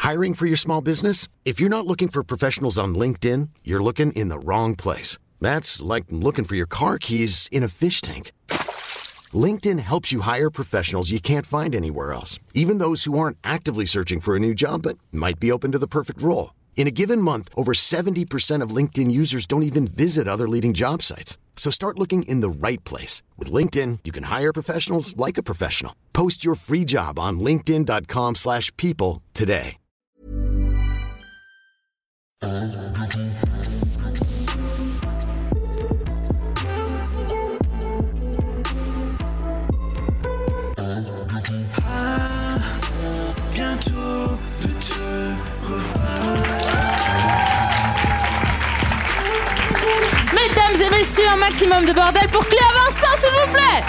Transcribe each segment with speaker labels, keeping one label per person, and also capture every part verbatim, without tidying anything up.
Speaker 1: Hiring for your small business? If you're not looking for professionals on LinkedIn, you're looking in the wrong place. That's like looking for your car keys in a fish tank. LinkedIn helps you hire professionals you can't find anywhere else, even those who aren't actively searching for a new job but might be open to the perfect role. In a given month, over seventy percent of LinkedIn users don't even visit other leading job sites. So start looking in the right place. With LinkedIn, you can hire professionals like a professional. Post your free job on linkedin dot com slash people today.
Speaker 2: Ah, bientôt de te revoir.
Speaker 3: Mesdames et messieurs, un maximum de bordel pour Cléa Vincent, s'il vous plaît.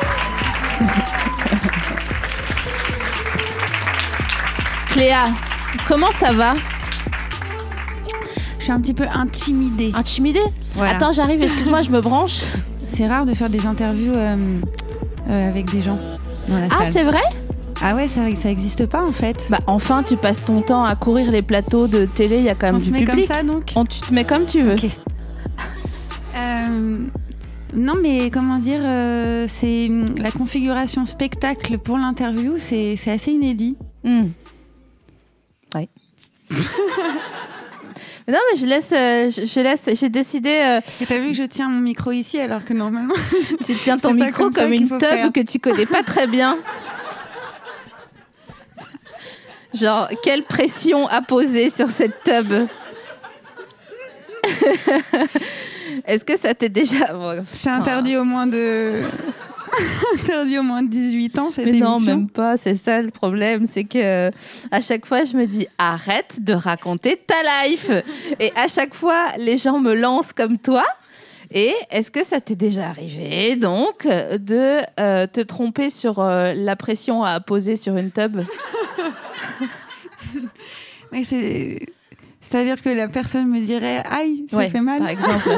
Speaker 3: Cléa, comment ça va?
Speaker 4: Je suis un petit peu intimidée.
Speaker 3: Intimidée?
Speaker 4: Voilà.
Speaker 3: Attends, j'arrive, excuse-moi, je me branche.
Speaker 4: C'est rare de faire des interviews euh, euh, avec des gens dans la
Speaker 3: Ah,
Speaker 4: salle.
Speaker 3: c'est vrai?
Speaker 4: Ah ouais, ça, ça existe pas en fait.
Speaker 3: Bah enfin, tu passes ton temps à courir les plateaux de télé, il y a quand même
Speaker 4: On
Speaker 3: du
Speaker 4: se met
Speaker 3: public.
Speaker 4: comme ça donc.
Speaker 3: On, tu te mets comme tu veux.
Speaker 4: Ok. Euh, non mais comment dire, euh, c'est la configuration spectacle pour l'interview, c'est, c'est assez inédit.
Speaker 3: Mmh. Ouais. Non mais je laisse, euh, je, je laisse, j'ai décidé. Euh,
Speaker 4: Et t'as vu que je tiens mon micro ici alors que normalement.
Speaker 3: tu tiens ton
Speaker 4: c'est pas
Speaker 3: micro
Speaker 4: comme ça
Speaker 3: comme
Speaker 4: qu'il
Speaker 3: une
Speaker 4: faut
Speaker 3: teub
Speaker 4: faire.
Speaker 3: que tu connais pas très bien. Genre, quelle pression à poser sur cette teub. Est-ce que ça t'est déjà... Oh,
Speaker 4: C'est interdit au moins de... interdit au moins de dix-huit ans cette
Speaker 3: Mais
Speaker 4: émission.
Speaker 3: non, même pas. C'est ça le problème. C'est que à chaque fois, je me dis arrête de raconter ta life. Et à chaque fois, les gens me lancent comme toi. Et est-ce que ça t'est déjà arrivé, donc, de euh, te tromper sur euh, la pression à poser sur une tub?
Speaker 4: Mais c'est... C'est-à-dire que la personne me dirait « Aïe, ça
Speaker 3: Ouais,
Speaker 4: fait mal ».
Speaker 3: par exemple.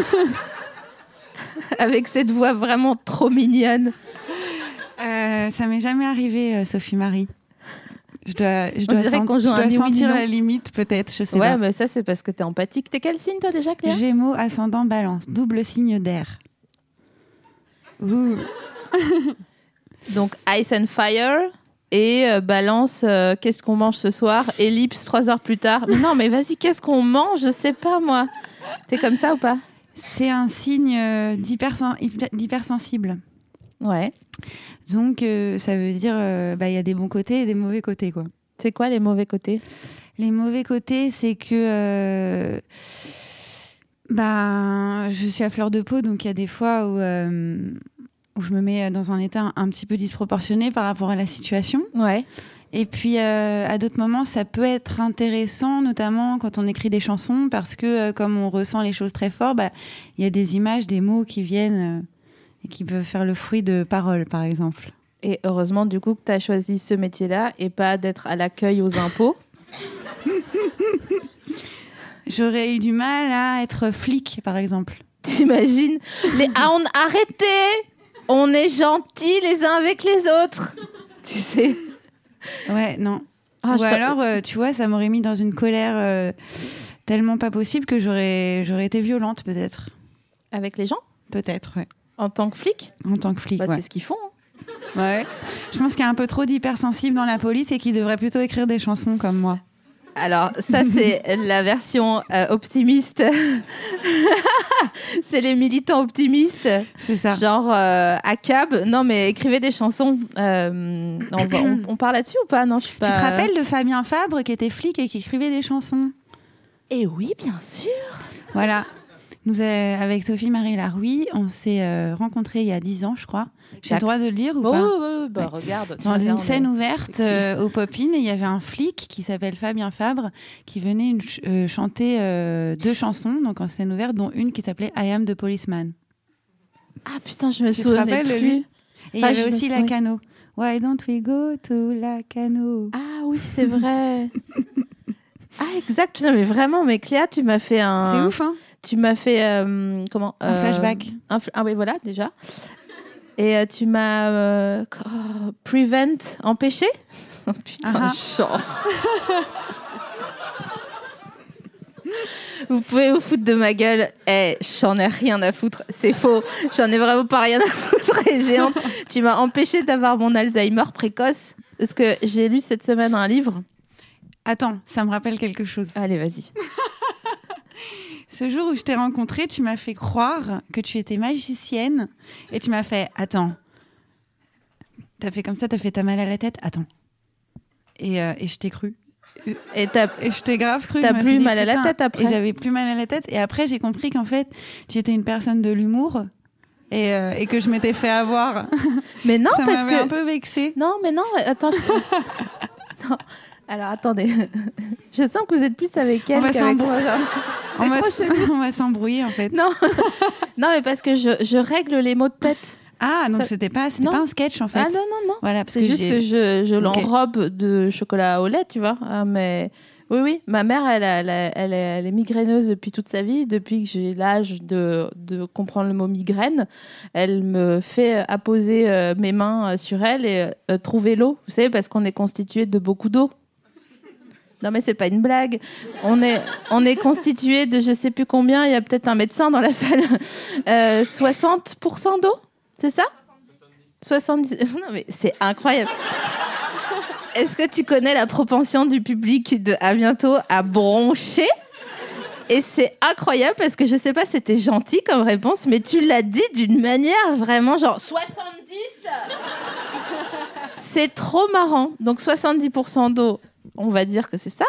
Speaker 3: Avec cette voix vraiment trop mignonne.
Speaker 4: Euh, ça m'est jamais arrivé, euh, Sophie Marie. Je dois, je
Speaker 3: On
Speaker 4: dois,
Speaker 3: dirait
Speaker 4: sent-
Speaker 3: qu'on joue
Speaker 4: je
Speaker 3: un
Speaker 4: dois
Speaker 3: ni oui, ni
Speaker 4: sentir
Speaker 3: non.
Speaker 4: la limite, peut-être, je sais
Speaker 3: Ouais,
Speaker 4: pas.
Speaker 3: mais ça, c'est parce que t'es empathique. T'es quel signe, toi, déjà, Cléa?
Speaker 4: Gémeaux, ascendant, balance. Double signe d'air. Ouh.
Speaker 3: Donc, Ice and Fire et euh, Balance, euh, qu'est-ce qu'on mange ce soir? Ellipse, trois heures plus tard. Mais non, mais vas-y, qu'est-ce qu'on mange? Je sais pas, moi. T'es comme ça ou pas?
Speaker 4: C'est un signe euh, d'hypersen- hyper- d'hypersensible.
Speaker 3: Ouais.
Speaker 4: Donc, euh, ça veut dire euh, bah, y a des bons côtés et des mauvais côtés, quoi.
Speaker 3: C'est quoi les mauvais côtés?
Speaker 4: Les mauvais côtés, c'est que euh, bah, je suis à fleur de peau, donc il y a des fois où, euh, où je me mets dans un état un, un petit peu disproportionné par rapport à la situation.
Speaker 3: Ouais.
Speaker 4: Et puis, euh, à d'autres moments, ça peut être intéressant, notamment quand on écrit des chansons, parce que euh, comme on ressent les choses très fort, bah, y a des images, des mots qui viennent euh, et qui peuvent faire le fruit de paroles, par exemple.
Speaker 3: Et heureusement, du coup, que t'as choisi ce métier-là et pas d'être à l'accueil aux impôts.
Speaker 4: J'aurais eu du mal à être flic, par exemple.
Speaker 3: T'imagines les... ah, on... Arrêtez! On est gentils les uns avec les autres. Tu sais.
Speaker 4: Ouais, non.
Speaker 3: Ah,
Speaker 4: Ou
Speaker 3: je
Speaker 4: alors, euh, tu vois, ça m'aurait mis dans une colère euh, tellement pas possible que j'aurais, j'aurais été violente, peut-être.
Speaker 3: Avec les gens?
Speaker 4: Peut-être, ouais.
Speaker 3: En tant que flic?
Speaker 4: En tant que flic,
Speaker 3: Bah,
Speaker 4: ouais.
Speaker 3: c'est ce qu'ils font. Hein.
Speaker 4: Ouais. Je pense qu'il y a un peu trop d'hypersensibles dans la police et qu'ils devraient plutôt écrire des chansons comme moi.
Speaker 3: Alors, ça, c'est la version euh, optimiste. C'est les militants optimistes.
Speaker 4: C'est ça.
Speaker 3: Genre euh, à cab. Non, mais écrivez des chansons. Euh, on, va- on, on parle là-dessus ou pas? Non, je suis pas...
Speaker 4: Tu te rappelles de Fabien Fabre qui était flic et qui écrivait des chansons?
Speaker 3: Eh oui, bien sûr.
Speaker 4: Voilà. Nous, euh, avec Sophie-Marie Larouille, on s'est euh, rencontrés il y a dix ans, je crois. J'ai le droit de le dire ou
Speaker 3: Oh,
Speaker 4: pas?
Speaker 3: ouais, ouais, bah, regarde.
Speaker 4: Dans
Speaker 3: regarde,
Speaker 4: une
Speaker 3: on
Speaker 4: scène
Speaker 3: est-
Speaker 4: ouverte euh, au Pop-In, il y avait un flic qui s'appelle Fabien Fabre qui venait une ch- euh, chanter euh, deux chansons, donc en scène ouverte, dont une qui s'appelait I Am the Policeman.
Speaker 3: Ah putain, je me
Speaker 4: Tu te
Speaker 3: souvenais
Speaker 4: rappelles,
Speaker 3: plus.
Speaker 4: lui Et il y
Speaker 3: Ah, je
Speaker 4: avait
Speaker 3: me
Speaker 4: aussi
Speaker 3: souviens.
Speaker 4: Lacano. Why don't we go to Lacano?
Speaker 3: Ah oui, c'est vrai. Ah exact. Putain, mais vraiment, mais Cléa, tu m'as fait un...
Speaker 4: C'est ouf, hein?
Speaker 3: Tu m'as fait... euh, comment
Speaker 4: Un flashback.
Speaker 3: un fl- Ah oui, voilà, déjà. Et euh, tu m'as... euh, oh, prevent, empêché. Oh putain,
Speaker 4: Ah ah.
Speaker 3: genre... Vous pouvez vous foutre de ma gueule. Eh, j'en ai rien à foutre. C'est faux. J'en ai vraiment pas rien à foutre. Et j'ai honte. Tu m'as empêché d'avoir mon Alzheimer précoce. Parce que j'ai lu cette semaine un livre.
Speaker 4: Attends, ça me rappelle quelque chose.
Speaker 3: Allez, vas-y.
Speaker 4: Ce jour où je t'ai rencontrée, tu m'as fait croire que tu étais magicienne. Et tu m'as fait, attends. T'as fait comme ça, t'as fait t'as mal à la tête. Attends. Et, euh, et je t'ai cru.
Speaker 3: Et, t'as...
Speaker 4: et je t'ai grave cru.
Speaker 3: T'as plus dit, mal à la tête après.
Speaker 4: Et j'avais plus mal à la tête. Et après, j'ai compris qu'en fait, tu étais une personne de l'humour. Et, euh, et que je m'étais fait avoir.
Speaker 3: Mais non,
Speaker 4: ça
Speaker 3: parce
Speaker 4: m'avait
Speaker 3: que...
Speaker 4: un peu vexée.
Speaker 3: Non, mais non, attends. Je... non. Alors, attendez. Je sens que vous êtes plus avec elle
Speaker 4: on
Speaker 3: qu'avec moi.
Speaker 4: On va, s... on va s'embrouiller, en fait.
Speaker 3: Non, non mais parce que je, je règle les mots de tête.
Speaker 4: Ah, donc ça... c'était, pas, c'était pas un sketch, en fait.
Speaker 3: Ah non, non, non.
Speaker 4: Voilà, parce
Speaker 3: c'est
Speaker 4: que
Speaker 3: juste
Speaker 4: j'ai...
Speaker 3: que je, je
Speaker 4: okay.
Speaker 3: l'enrobe de chocolat au lait, tu vois. Ah, mais... Oui, oui, ma mère, elle, elle, elle, elle, est, elle est migraineuse depuis toute sa vie. Depuis que j'ai l'âge de, de comprendre le mot migraine, elle me fait apposer euh, mes mains sur elle et euh, trouver l'eau. Vous savez, parce qu'on est constitué de beaucoup d'eau. Non, mais c'est pas une blague. On est, on est constitué de je sais plus combien, il y a peut-être un médecin dans la salle. Euh, soixante pour cent d'eau, c'est ça ? soixante-dix Non, mais c'est incroyable. Est-ce que tu connais la propension du public de À bientôt à broncher ? Et c'est incroyable parce que je sais pas, c'était gentil comme réponse, mais tu l'as dit d'une manière vraiment genre soixante-dix. C'est trop marrant. Donc soixante-dix pour cent d'eau, on va dire que c'est ça.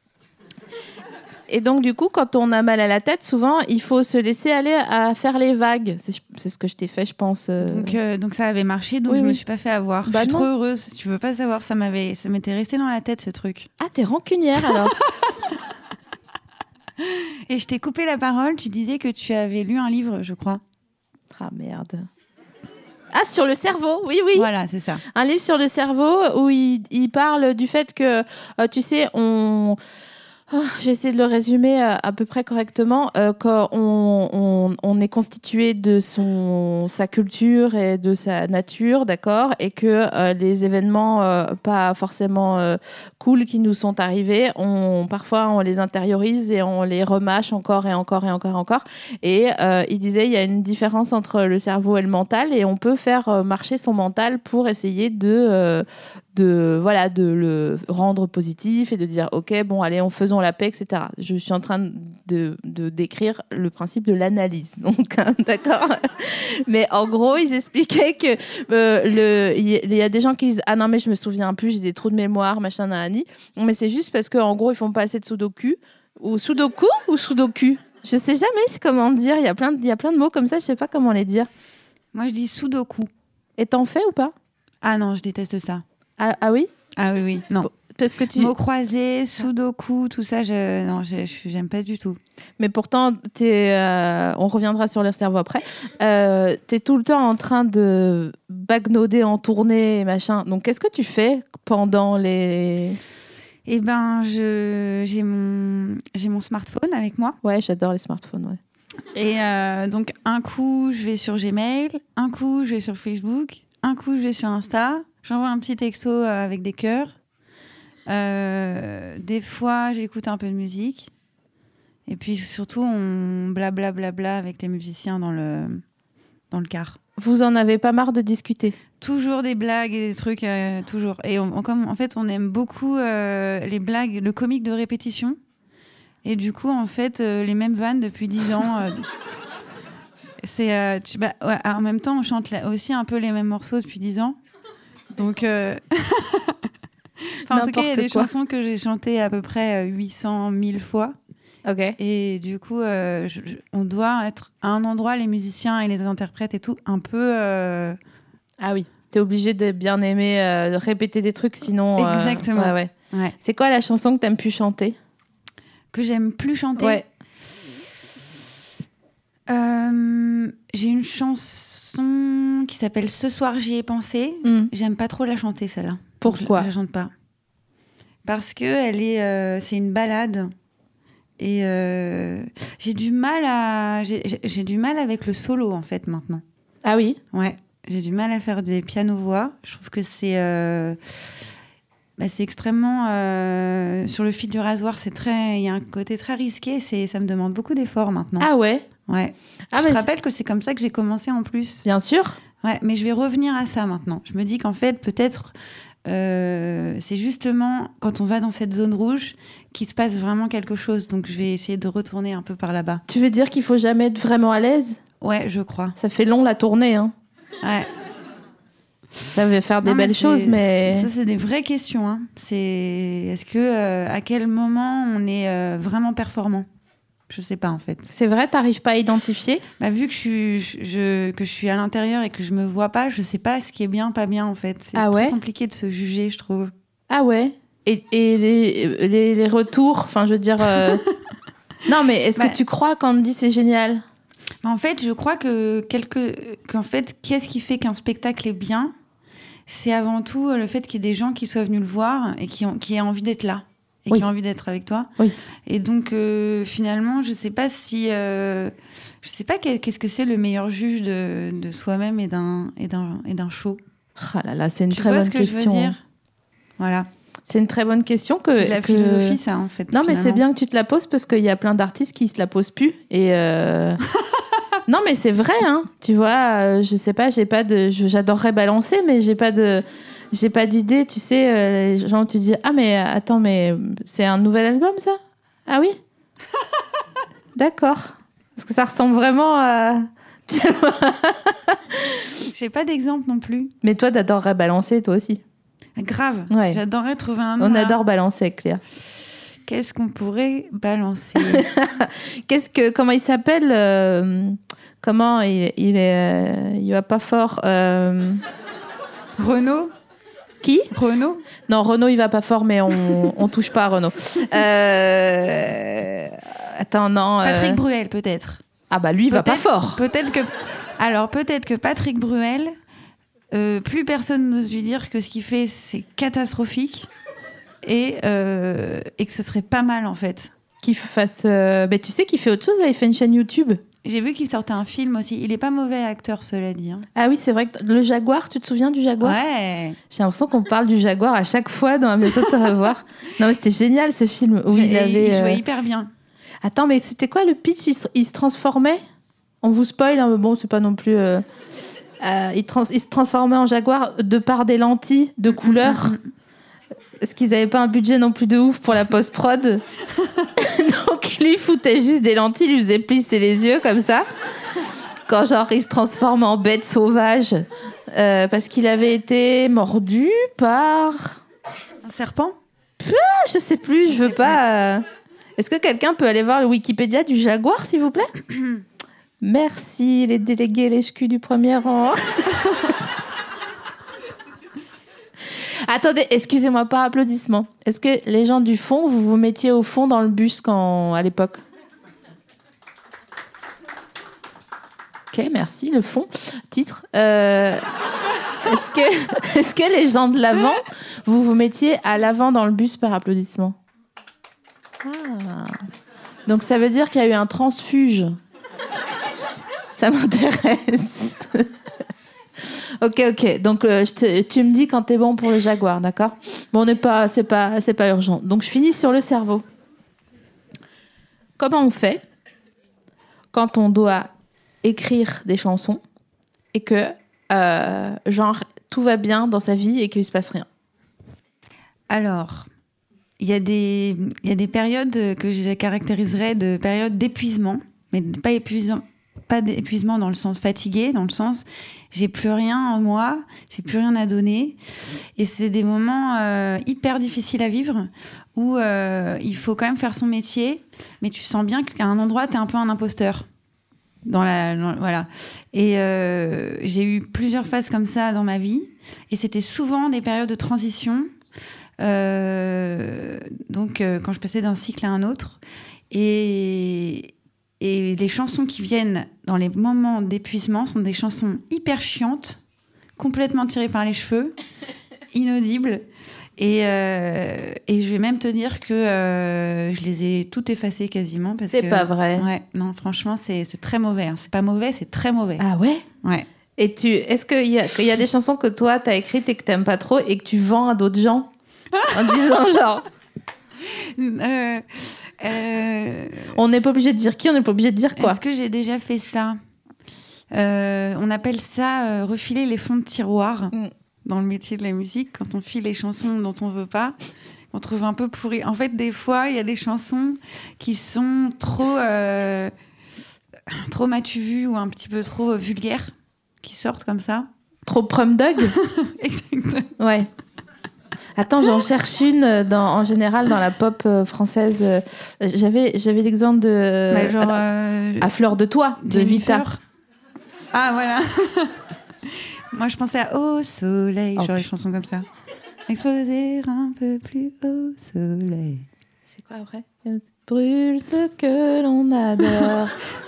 Speaker 3: Et donc, du coup, quand on a mal à la tête, souvent, il faut se laisser aller à faire les vagues. C'est, c'est ce que je t'ai fait, je pense. Euh...
Speaker 4: Donc, euh, donc, ça avait marché, donc oui, je oui. me suis pas fait avoir. Bah je suis non. trop heureuse. Tu veux pas savoir, ça, m'avait, ça m'était resté dans la tête, ce truc.
Speaker 3: Ah, t'es rancunière, alors.
Speaker 4: Et je t'ai coupé la parole. Tu disais que tu avais lu un livre, je crois.
Speaker 3: Ah, merde. Ah, sur le cerveau, oui, oui.
Speaker 4: Voilà, c'est ça.
Speaker 3: Un livre sur le cerveau où il, il parle du fait que, euh, tu sais, on... Oh, j'ai essayé de le résumer à, à peu près correctement. Euh, qu'on on, on est constitué de son, sa culture et de sa nature, d'accord, et que euh, les événements euh, pas forcément euh, cool qui nous sont arrivés, on, parfois on les intériorise et on les remâche encore et encore et encore et encore. Et euh, il disait il y a une différence entre le cerveau et le mental et on peut faire marcher son mental pour essayer de... Euh, de voilà de le rendre positif et de dire ok bon allez on faisons la paix etc. Je suis en train de, de décrire le principe de l'analyse donc hein, d'accord mais en gros ils expliquaient que euh, le il y, y a des gens qui disent ah non mais je me souviens plus j'ai des trous de mémoire machin nanani mais c'est juste parce que en gros ils font pas assez de sudoku ou sudoku ou sudoku je sais jamais comment dire il y a plein de, il y a plein de mots comme ça je sais pas comment les dire.
Speaker 4: Moi je dis sudoku.
Speaker 3: Et t'en fais ou pas?
Speaker 4: Ah non je déteste ça.
Speaker 3: Ah, ah oui
Speaker 4: Ah oui, oui, non.
Speaker 3: Parce que tu...
Speaker 4: Mots croisés, sudoku, tout ça, je... non, je... j'aime pas du tout.
Speaker 3: Mais pourtant, t'es, euh... on reviendra sur le cerveau après, euh, t'es tout le temps en train de bagnoder en tournée et machin. Donc, qu'est-ce que tu fais pendant les...
Speaker 4: Eh ben, je... j'ai, mon... j'ai mon smartphone avec moi.
Speaker 3: Ouais, j'adore les smartphones, ouais.
Speaker 4: Et euh, donc, un coup, je vais sur Gmail, un coup, je vais sur Facebook, un coup, je vais sur Insta... J'envoie un petit texto avec des cœurs. Euh, des fois, j'écoute un peu de musique. Et puis surtout, on blabla blabla avec les musiciens dans le, dans le car.
Speaker 3: Vous en avez pas marre de discuter?
Speaker 4: Toujours des blagues et des trucs, euh, toujours. Et on, on, comme, en fait, on aime beaucoup euh, les blagues, le comique de répétition. Et du coup, en fait, euh, les mêmes vannes depuis dix ans. Euh, c'est, euh, tu, bah, ouais, en même temps, on chante aussi un peu les mêmes morceaux depuis dix ans. Donc, euh... enfin, en tout cas, il y a des quoi. chansons que j'ai chantées à peu près huit cent mille fois.
Speaker 3: Ok.
Speaker 4: Et du coup, euh, je, je, on doit être à un endroit, les musiciens et les interprètes et tout, un peu... Euh...
Speaker 3: Ah oui, t'es obligé de bien aimer euh, répéter des trucs, sinon...
Speaker 4: Exactement.
Speaker 3: Euh... Ouais, ouais.
Speaker 4: Ouais.
Speaker 3: C'est quoi la chanson que t'aimes plus chanter?
Speaker 4: Que j'aime plus chanter?
Speaker 3: Ouais.
Speaker 4: Euh, j'ai une chanson qui s'appelle Ce soir j'y ai pensé. Mm. J'aime pas trop la chanter celle-là.
Speaker 3: Pourquoi?
Speaker 4: Je, je la chante pas. Parce que elle est, euh, c'est une ballade et euh, j'ai du mal à, j'ai, j'ai du mal avec le solo en fait maintenant.
Speaker 3: Ah oui?
Speaker 4: Ouais, j'ai du mal à faire des pianos voix. Je trouve que c'est, euh, bah, c'est extrêmement... Euh, sur le fil du rasoir, c'est très... Il y a un côté très risqué. C'est, ça me demande beaucoup d'efforts maintenant.
Speaker 3: Ah ouais.
Speaker 4: Ouais.
Speaker 3: Ah,
Speaker 4: je
Speaker 3: mais
Speaker 4: te
Speaker 3: c'est-
Speaker 4: rappelle que c'est comme ça que j'ai commencé en plus.
Speaker 3: Bien sûr.
Speaker 4: Ouais, mais je vais revenir à ça maintenant. Je me dis qu'en fait, peut-être, euh, c'est justement quand on va dans cette zone rouge qu'il se passe vraiment quelque chose. Donc, je vais essayer de retourner un peu par là-bas.
Speaker 3: Tu veux dire qu'il faut jamais être vraiment à l'aise?
Speaker 4: Ouais, je crois.
Speaker 3: Ça fait long la tournée, hein.
Speaker 4: Ouais.
Speaker 3: Ça veut faire des
Speaker 4: Non, mais
Speaker 3: belles
Speaker 4: c'est-
Speaker 3: choses, mais...
Speaker 4: Ça, c'est des vraies questions. Hein. C'est... Est-ce que, euh, à quel moment on est euh, vraiment performant? Je sais pas, en fait.
Speaker 3: C'est vrai, t'arrives pas à identifier?
Speaker 4: Bah, vu que je, suis, je, que je suis à l'intérieur et que je me vois pas, je sais pas ce qui est bien, pas bien, en fait. C'est
Speaker 3: Ah ouais?
Speaker 4: très compliqué de se juger, je trouve.
Speaker 3: Ah ouais. Et, et les, les, les retours, enfin, je veux dire... euh, non, mais est-ce
Speaker 4: Bah-
Speaker 3: que tu crois quand on te dit c'est génial?
Speaker 4: En fait, je crois que quelque... qu'en fait, qu'est-ce qui fait qu'un spectacle est bien? C'est avant tout le fait qu'il y ait des gens qui soient venus le voir et qui, ont, qui aient envie d'être là. Et
Speaker 3: Oui.
Speaker 4: qui ont envie d'être avec toi.
Speaker 3: Oui.
Speaker 4: Et donc, euh, finalement, je sais pas si... Euh, je sais pas quel- qu'est-ce que c'est le meilleur juge de, de soi-même et d'un, et, d'un, et d'un show.
Speaker 3: Ah là là, c'est une
Speaker 4: Tu
Speaker 3: très
Speaker 4: vois
Speaker 3: bonne
Speaker 4: ce que
Speaker 3: question.
Speaker 4: je veux dire? Voilà.
Speaker 3: C'est une très bonne question que...
Speaker 4: C'est de la
Speaker 3: que-
Speaker 4: philosophie, ça, en fait.
Speaker 3: Non, mais c'est
Speaker 4: finalement.
Speaker 3: bien que tu te la poses parce qu'il y a plein d'artistes qui se la posent plus. Et euh, non, mais c'est vrai, hein. Tu vois, euh, je sais pas, j'ai pas de, je- j'adorerais balancer, mais j'ai pas de, j'ai pas d'idée. Tu sais, euh, les gens, tu dis, ah mais attends, mais c'est un nouvel album, ça? Ah oui. D'accord. Parce que ça ressemble vraiment à.
Speaker 4: J'ai pas d'exemple non plus.
Speaker 3: Mais toi, t'adorerais balancer, toi aussi.
Speaker 4: Grave.
Speaker 3: Ouais.
Speaker 4: J'adorerais trouver un nom.
Speaker 3: On
Speaker 4: là.
Speaker 3: adore balancer avec Cléa.
Speaker 4: Qu'est-ce qu'on pourrait balancer?
Speaker 3: Qu'est-ce que, comment il s'appelle euh, Comment il, il est, euh, il va pas fort. euh,
Speaker 4: Renaud?
Speaker 3: Qui?
Speaker 4: Renaud?
Speaker 3: Non, Renaud, il va pas fort, mais on, on touche pas à Renaud. Euh, Attends, non. euh,
Speaker 4: Patrick Bruel, peut-être.
Speaker 3: Ah bah lui, il va pas
Speaker 4: Peut-être-
Speaker 3: fort.
Speaker 4: Peut-être que. Alors, peut-être que Patrick Bruel, euh, plus personne n'ose lui dire que ce qu'il fait, c'est catastrophique. Et, euh, et que ce serait pas mal, en fait.
Speaker 3: Qu'il fasse. euh, bah, tu sais qu'il fait autre chose, là, il fait une chaîne YouTube.
Speaker 4: J'ai vu qu'il sortait un film aussi. Il est pas mauvais acteur, cela dit. Hein.
Speaker 3: Ah oui, c'est vrai que le Jaguar, tu te souviens du Jaguar?
Speaker 4: Ouais.
Speaker 3: J'ai l'impression qu'on parle du Jaguar à chaque fois dans la méthode de revoir. Non, mais c'était génial ce film où
Speaker 4: J'ai-
Speaker 3: il avait.
Speaker 4: il jouait
Speaker 3: euh,
Speaker 4: hyper bien.
Speaker 3: Attends, mais c'était quoi le pitch? Il se, il se transformait? On vous spoil, hein, mais bon, c'est pas non plus. euh, euh, il, trans- il se transformait en jaguar de par des lentilles de couleur. Est-ce qu'ils avaient pas un budget non plus de ouf pour la post-prod? Donc lui, il foutait juste des lentilles, il lui faisait plisser les yeux comme ça. Quand genre il se transforme en bête sauvage. euh, parce qu'il avait été mordu par.
Speaker 4: Un serpent?
Speaker 3: Ah, je sais plus, je veux pas. euh, Est-ce que quelqu'un peut aller voir le Wikipédia du jaguar, s'il vous plaît? Merci, les délégués, les ch'culs du premier rang. Attendez, excusez-moi, par applaudissement. Est-ce que les gens du fond, vous vous mettiez au fond dans le bus quand, à l'époque? Ok, merci, le fond. Titre. Euh, est-ce que, est-ce que les gens de l'avant, vous vous mettiez à l'avant dans le bus par applaudissement? Ah. Donc ça veut dire qu'il y a eu un transfuge. Ça m'intéresse. Ok, ok. Donc euh, je te- tu me dis quand t'es bon pour le jaguar, d'accord? Bon, on n'est pas, c'est pas, c'est pas urgent. Donc je finis sur le cerveau. Comment on fait quand on doit écrire des chansons et que euh, genre tout va bien dans sa vie et qu'il se passe rien?
Speaker 4: Alors, il y a des, il y a des périodes que je caractériserais de périodes d'épuisement, mais pas épuisant, pas d'épuisement dans le sens fatigué, dans le sens j'ai plus rien en moi, j'ai plus rien à donner, et c'est des moments euh, hyper difficiles à vivre où euh, il faut quand même faire son métier, mais tu sens bien qu'à un endroit t'es un peu un imposteur. Dans la, dans- voilà. Et euh, j'ai eu plusieurs phases comme ça dans ma vie, et c'était souvent des périodes de transition. Euh, donc, euh, quand je passais d'un cycle à un autre. Et, et les chansons qui viennent dans les moments d'épuisement sont des chansons hyper chiantes, complètement tirées par les cheveux, inaudibles. Et, euh, et je vais même te dire que euh, je les ai toutes effacées quasiment. Parce
Speaker 3: C'est
Speaker 4: que,
Speaker 3: pas vrai.
Speaker 4: Ouais, non, franchement, c'est, c'est très mauvais. Hein. C'est pas mauvais, c'est très mauvais.
Speaker 3: Ah ouais?
Speaker 4: Ouais.
Speaker 3: Et tu, est-ce qu'il y a, qu'il y a des chansons que toi t'as écrites et que t'aimes pas trop et que tu vends à d'autres gens? En disant genre...
Speaker 4: Euh, euh,
Speaker 3: On n'est pas obligé de dire qui, on n'est pas obligé de dire quoi.
Speaker 4: Est-ce que j'ai déjà fait ça ? Euh, on appelle ça euh, refiler les fonds de tiroir mm. dans le métier de la musique, quand on file les chansons dont on veut pas, qu'on trouve un peu pourries. En fait, des fois, il y a des chansons qui sont trop, euh, trop m'as-tu vu ou un petit peu trop euh, vulgaires, qui sortent comme ça.
Speaker 3: Trop prom dog.
Speaker 4: Exactement.
Speaker 3: Ouais. Attends, j'en cherche une dans, en général dans la pop euh, française. Euh, j'avais, j'avais l'exemple de
Speaker 4: bah, genre,
Speaker 3: euh, à fleur de toi de Vita.
Speaker 4: Ah voilà. Moi je pensais à Au soleil,
Speaker 3: oh,
Speaker 4: genre les chansons comme ça. Exposer un peu plus au soleil.
Speaker 3: C'est quoi après ? Brûle ce que l'on adore.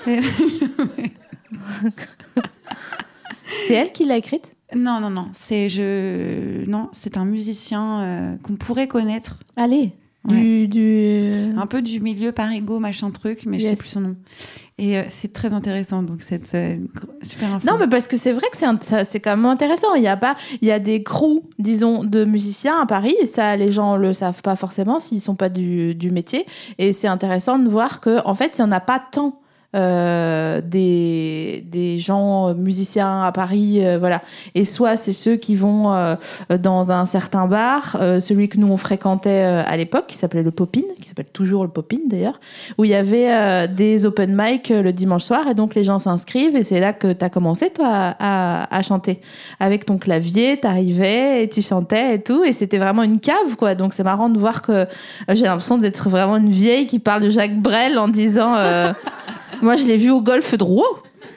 Speaker 3: C'est elle qui l'a écrite ?
Speaker 4: Non, non, non. C'est, je... non, c'est un musicien euh, qu'on pourrait connaître.
Speaker 3: Allez,
Speaker 4: ouais.
Speaker 3: du, du...
Speaker 4: Un peu du milieu Parigo, machin truc, mais yes. Je sais plus son nom. Et euh, c'est très intéressant, donc c'est, c'est super info.
Speaker 3: Non, mais parce que c'est vrai que c'est, un, ça, c'est quand même intéressant. Il y a pas, il y a des crews, disons, de musiciens à Paris, et ça, les gens le savent pas forcément s'ils sont pas du, du métier. Et c'est intéressant de voir que, en fait, il y en a pas tant. Euh, des, des gens musiciens à Paris, euh, voilà. Et soit c'est ceux qui vont euh, dans un certain bar, euh, celui que nous on fréquentait euh, à l'époque, qui s'appelait le Popin, qui s'appelle toujours le Popin d'ailleurs, où il y avait euh, des open mic euh, le dimanche soir, et donc les gens s'inscrivent, et c'est là que t'as commencé toi à, à, à chanter. Avec ton clavier, t'arrivais et tu chantais et tout, et c'était vraiment une cave, quoi. Donc c'est marrant de voir que euh, j'ai l'impression d'être vraiment une vieille qui parle de Jacques Brel en disant... Euh, Moi, je l'ai vu au golf de Rouen,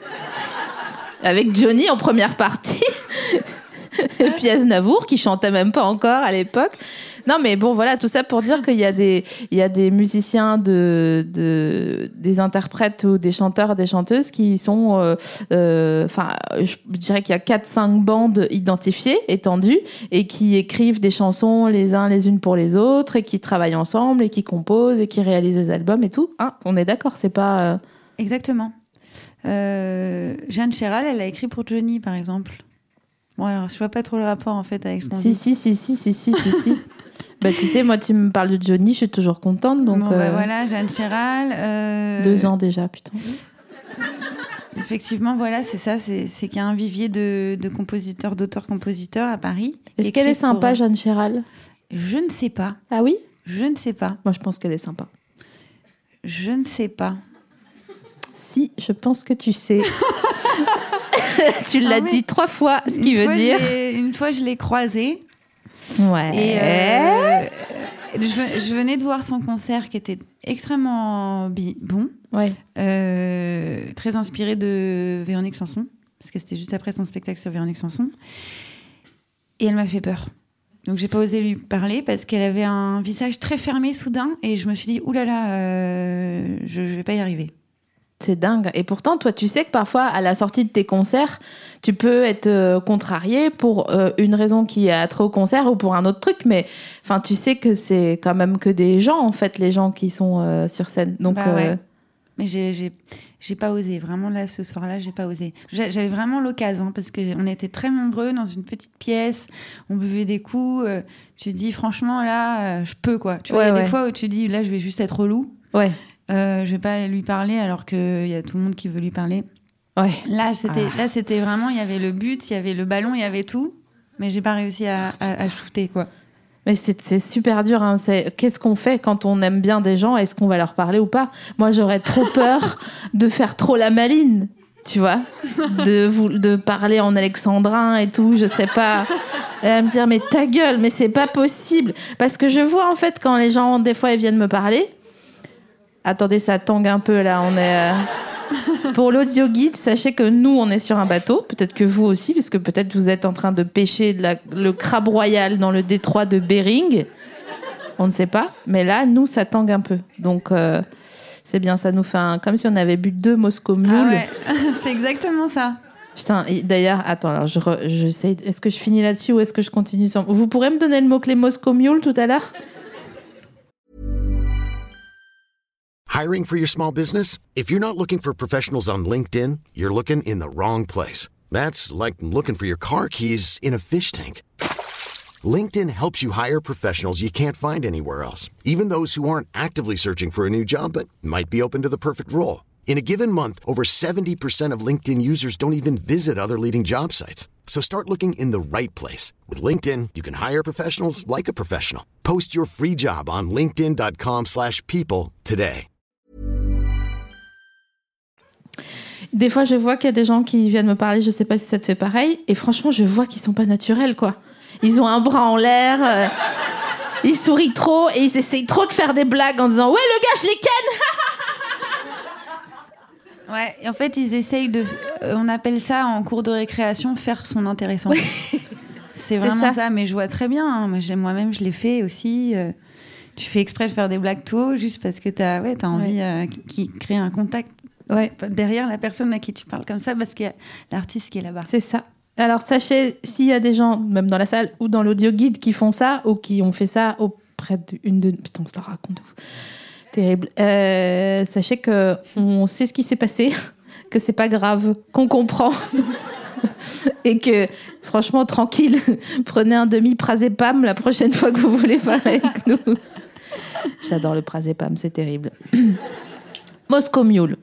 Speaker 3: avec Johnny en première partie, et puis Aznavour, qui chantait même pas encore à l'époque. Non, mais bon, voilà, tout ça pour dire qu'il y a des, il y a des musiciens, de, de, des interprètes ou des chanteurs, des chanteuses qui sont... Enfin, euh, euh, je dirais qu'il y a quatre cinq bandes identifiées, étendues, et qui écrivent des chansons les uns les unes pour les autres, et qui travaillent ensemble, et qui composent, et qui réalisent des albums et tout. Hein, on est d'accord, c'est pas... Euh...
Speaker 4: Exactement. Euh, Jeanne Chéral, elle a écrit pour Johnny, par exemple. Bon, alors, je vois pas trop le rapport, en fait, avec ce qu'on
Speaker 3: si,
Speaker 4: dit.
Speaker 3: Si, si, si, si, si, si, si. Bah, tu sais, moi, tu me parles de Johnny, je suis toujours contente, donc...
Speaker 4: Bon,
Speaker 3: euh...
Speaker 4: bah, voilà, Jeanne Chéral... Euh...
Speaker 3: Deux ans déjà, putain.
Speaker 4: Effectivement, voilà, c'est ça, c'est, c'est qu'il y a un vivier de, de compositeurs, d'auteurs-compositeurs à Paris.
Speaker 3: Est-ce qu'elle est sympa, pour... Jeanne Chéral ?
Speaker 4: Je ne sais pas.
Speaker 3: Ah oui ?
Speaker 4: Je ne sais pas.
Speaker 3: Moi, je pense qu'elle est sympa.
Speaker 4: Je ne sais pas.
Speaker 3: Si, je pense que tu sais. Tu l'as ah, dit trois fois, ce qui veut dire...
Speaker 4: Une fois, je l'ai croisée.
Speaker 3: Ouais.
Speaker 4: Et euh, je, je venais de voir son concert qui était extrêmement bi- bon.
Speaker 3: Ouais.
Speaker 4: Euh, très inspiré de Véronique Sanson, parce que c'était juste après son spectacle sur Véronique Sanson. Et elle m'a fait peur. Donc, j'ai pas osé lui parler parce qu'elle avait un visage très fermé soudain. Et je me suis dit, oulala, euh, je, je vais pas y arriver.
Speaker 3: C'est dingue. Et pourtant, toi, tu sais que parfois, à la sortie de tes concerts, tu peux être euh, contrarié pour euh, une raison qui a trait au concert ou pour un autre truc. Mais enfin, tu sais que c'est quand même que des gens, en fait, les gens qui sont euh, sur scène. Donc,
Speaker 4: bah, ouais.
Speaker 3: euh...
Speaker 4: Mais j'ai, j'ai, j'ai pas osé. Vraiment, là, ce soir-là, j'ai pas osé. J'avais vraiment l'occasion, parce qu'on était très nombreux dans une petite pièce. On buvait des coups. Euh, tu te dis, franchement, là, euh, je peux, quoi. Tu vois, il ouais, y a ouais. des fois où tu dis, là, je vais juste être relou.
Speaker 3: Ouais.
Speaker 4: Euh, je vais pas lui parler alors qu'il y a tout le monde qui veut lui parler.
Speaker 3: Ouais.
Speaker 4: Là, c'était,
Speaker 3: ah.
Speaker 4: là, c'était vraiment, il y avait le but, il y avait le ballon, il y avait tout. Mais j'ai pas réussi à, à, à shooter, quoi.
Speaker 3: Mais c'est, c'est super dur. Hein. C'est, qu'est-ce qu'on fait quand on aime bien des gens ? Est-ce qu'on va leur parler ou pas ? Moi, j'aurais trop peur de faire trop la maline, tu vois, de, vous, de parler en alexandrin et tout, je sais pas. Et à me dire, mais ta gueule, mais c'est pas possible. Parce que je vois, en fait, quand les gens, des fois, ils viennent me parler. Attendez, ça tangue un peu, là. On est... Euh... Pour l'audio guide, sachez que nous, on est sur un bateau. Peut-être que vous aussi, parce que peut-être vous êtes en train de pêcher de la... le crabe royal dans le détroit de Bering. On ne sait pas. Mais là, nous, ça tangue un peu. Donc, euh, c'est bien. Ça nous fait un... comme si on avait bu deux Moscow Mule.
Speaker 4: Ah ouais, c'est exactement ça.
Speaker 3: Putain, d'ailleurs, attends, alors, je, re... je sais... est-ce que je finis là-dessus ou est-ce que je continue sans... Vous pourrez me donner le mot-clé Moscow Mule tout à l'heure ?
Speaker 1: Hiring for your small business? If you're not looking for professionals on LinkedIn, you're looking in the wrong place. That's like looking for your car keys in a fish tank. LinkedIn helps you hire professionals you can't find anywhere else, even those who aren't actively searching for a new job but might be open to the perfect role. In a given month, over seventy percent of LinkedIn users don't even visit other leading job sites. So start looking in the right place. With LinkedIn, you can hire professionals like a professional. Post your free job on linkedin.com slash people today.
Speaker 3: Des fois, je vois qu'il y a des gens qui viennent me parler, je sais pas si ça te fait pareil, et franchement, je vois qu'ils sont pas naturels, quoi. Ils ont un bras en l'air, euh, ils sourient trop, et ils essayent trop de faire des blagues en disant « Ouais, le gars, je les ken !»
Speaker 4: Ouais, et en fait, ils essayent de... euh, on appelle ça, en cours de récréation, faire son intéressant.
Speaker 3: Oui.
Speaker 4: C'est vraiment
Speaker 3: C'est ça.
Speaker 4: ça. Mais je vois très bien. Hein. Moi, j'ai- moi-même, je l'ai fait aussi. Euh, tu fais exprès de faire des blagues tôt, juste parce que t'as, ouais, t'as envie
Speaker 3: Ouais.
Speaker 4: euh, qu'il crée un contact
Speaker 3: Ouais,
Speaker 4: derrière la personne à qui tu parles comme ça, parce qu'il y a l'artiste qui est là-bas.
Speaker 3: c'est ça. Alors, sachez, s'il y a des gens, même dans la salle ou dans l'audio guide, qui font ça, ou qui ont fait ça auprès d'une de... Putain, on se la raconte de ouf. Terrible. Euh, sachez qu'on sait ce qui s'est passé, que c'est pas grave, qu'on comprend. Et que, franchement, tranquille, prenez un demi-prazépam la prochaine fois que vous voulez parler avec nous. J'adore le prazépam, c'est terrible. Moscow Mule.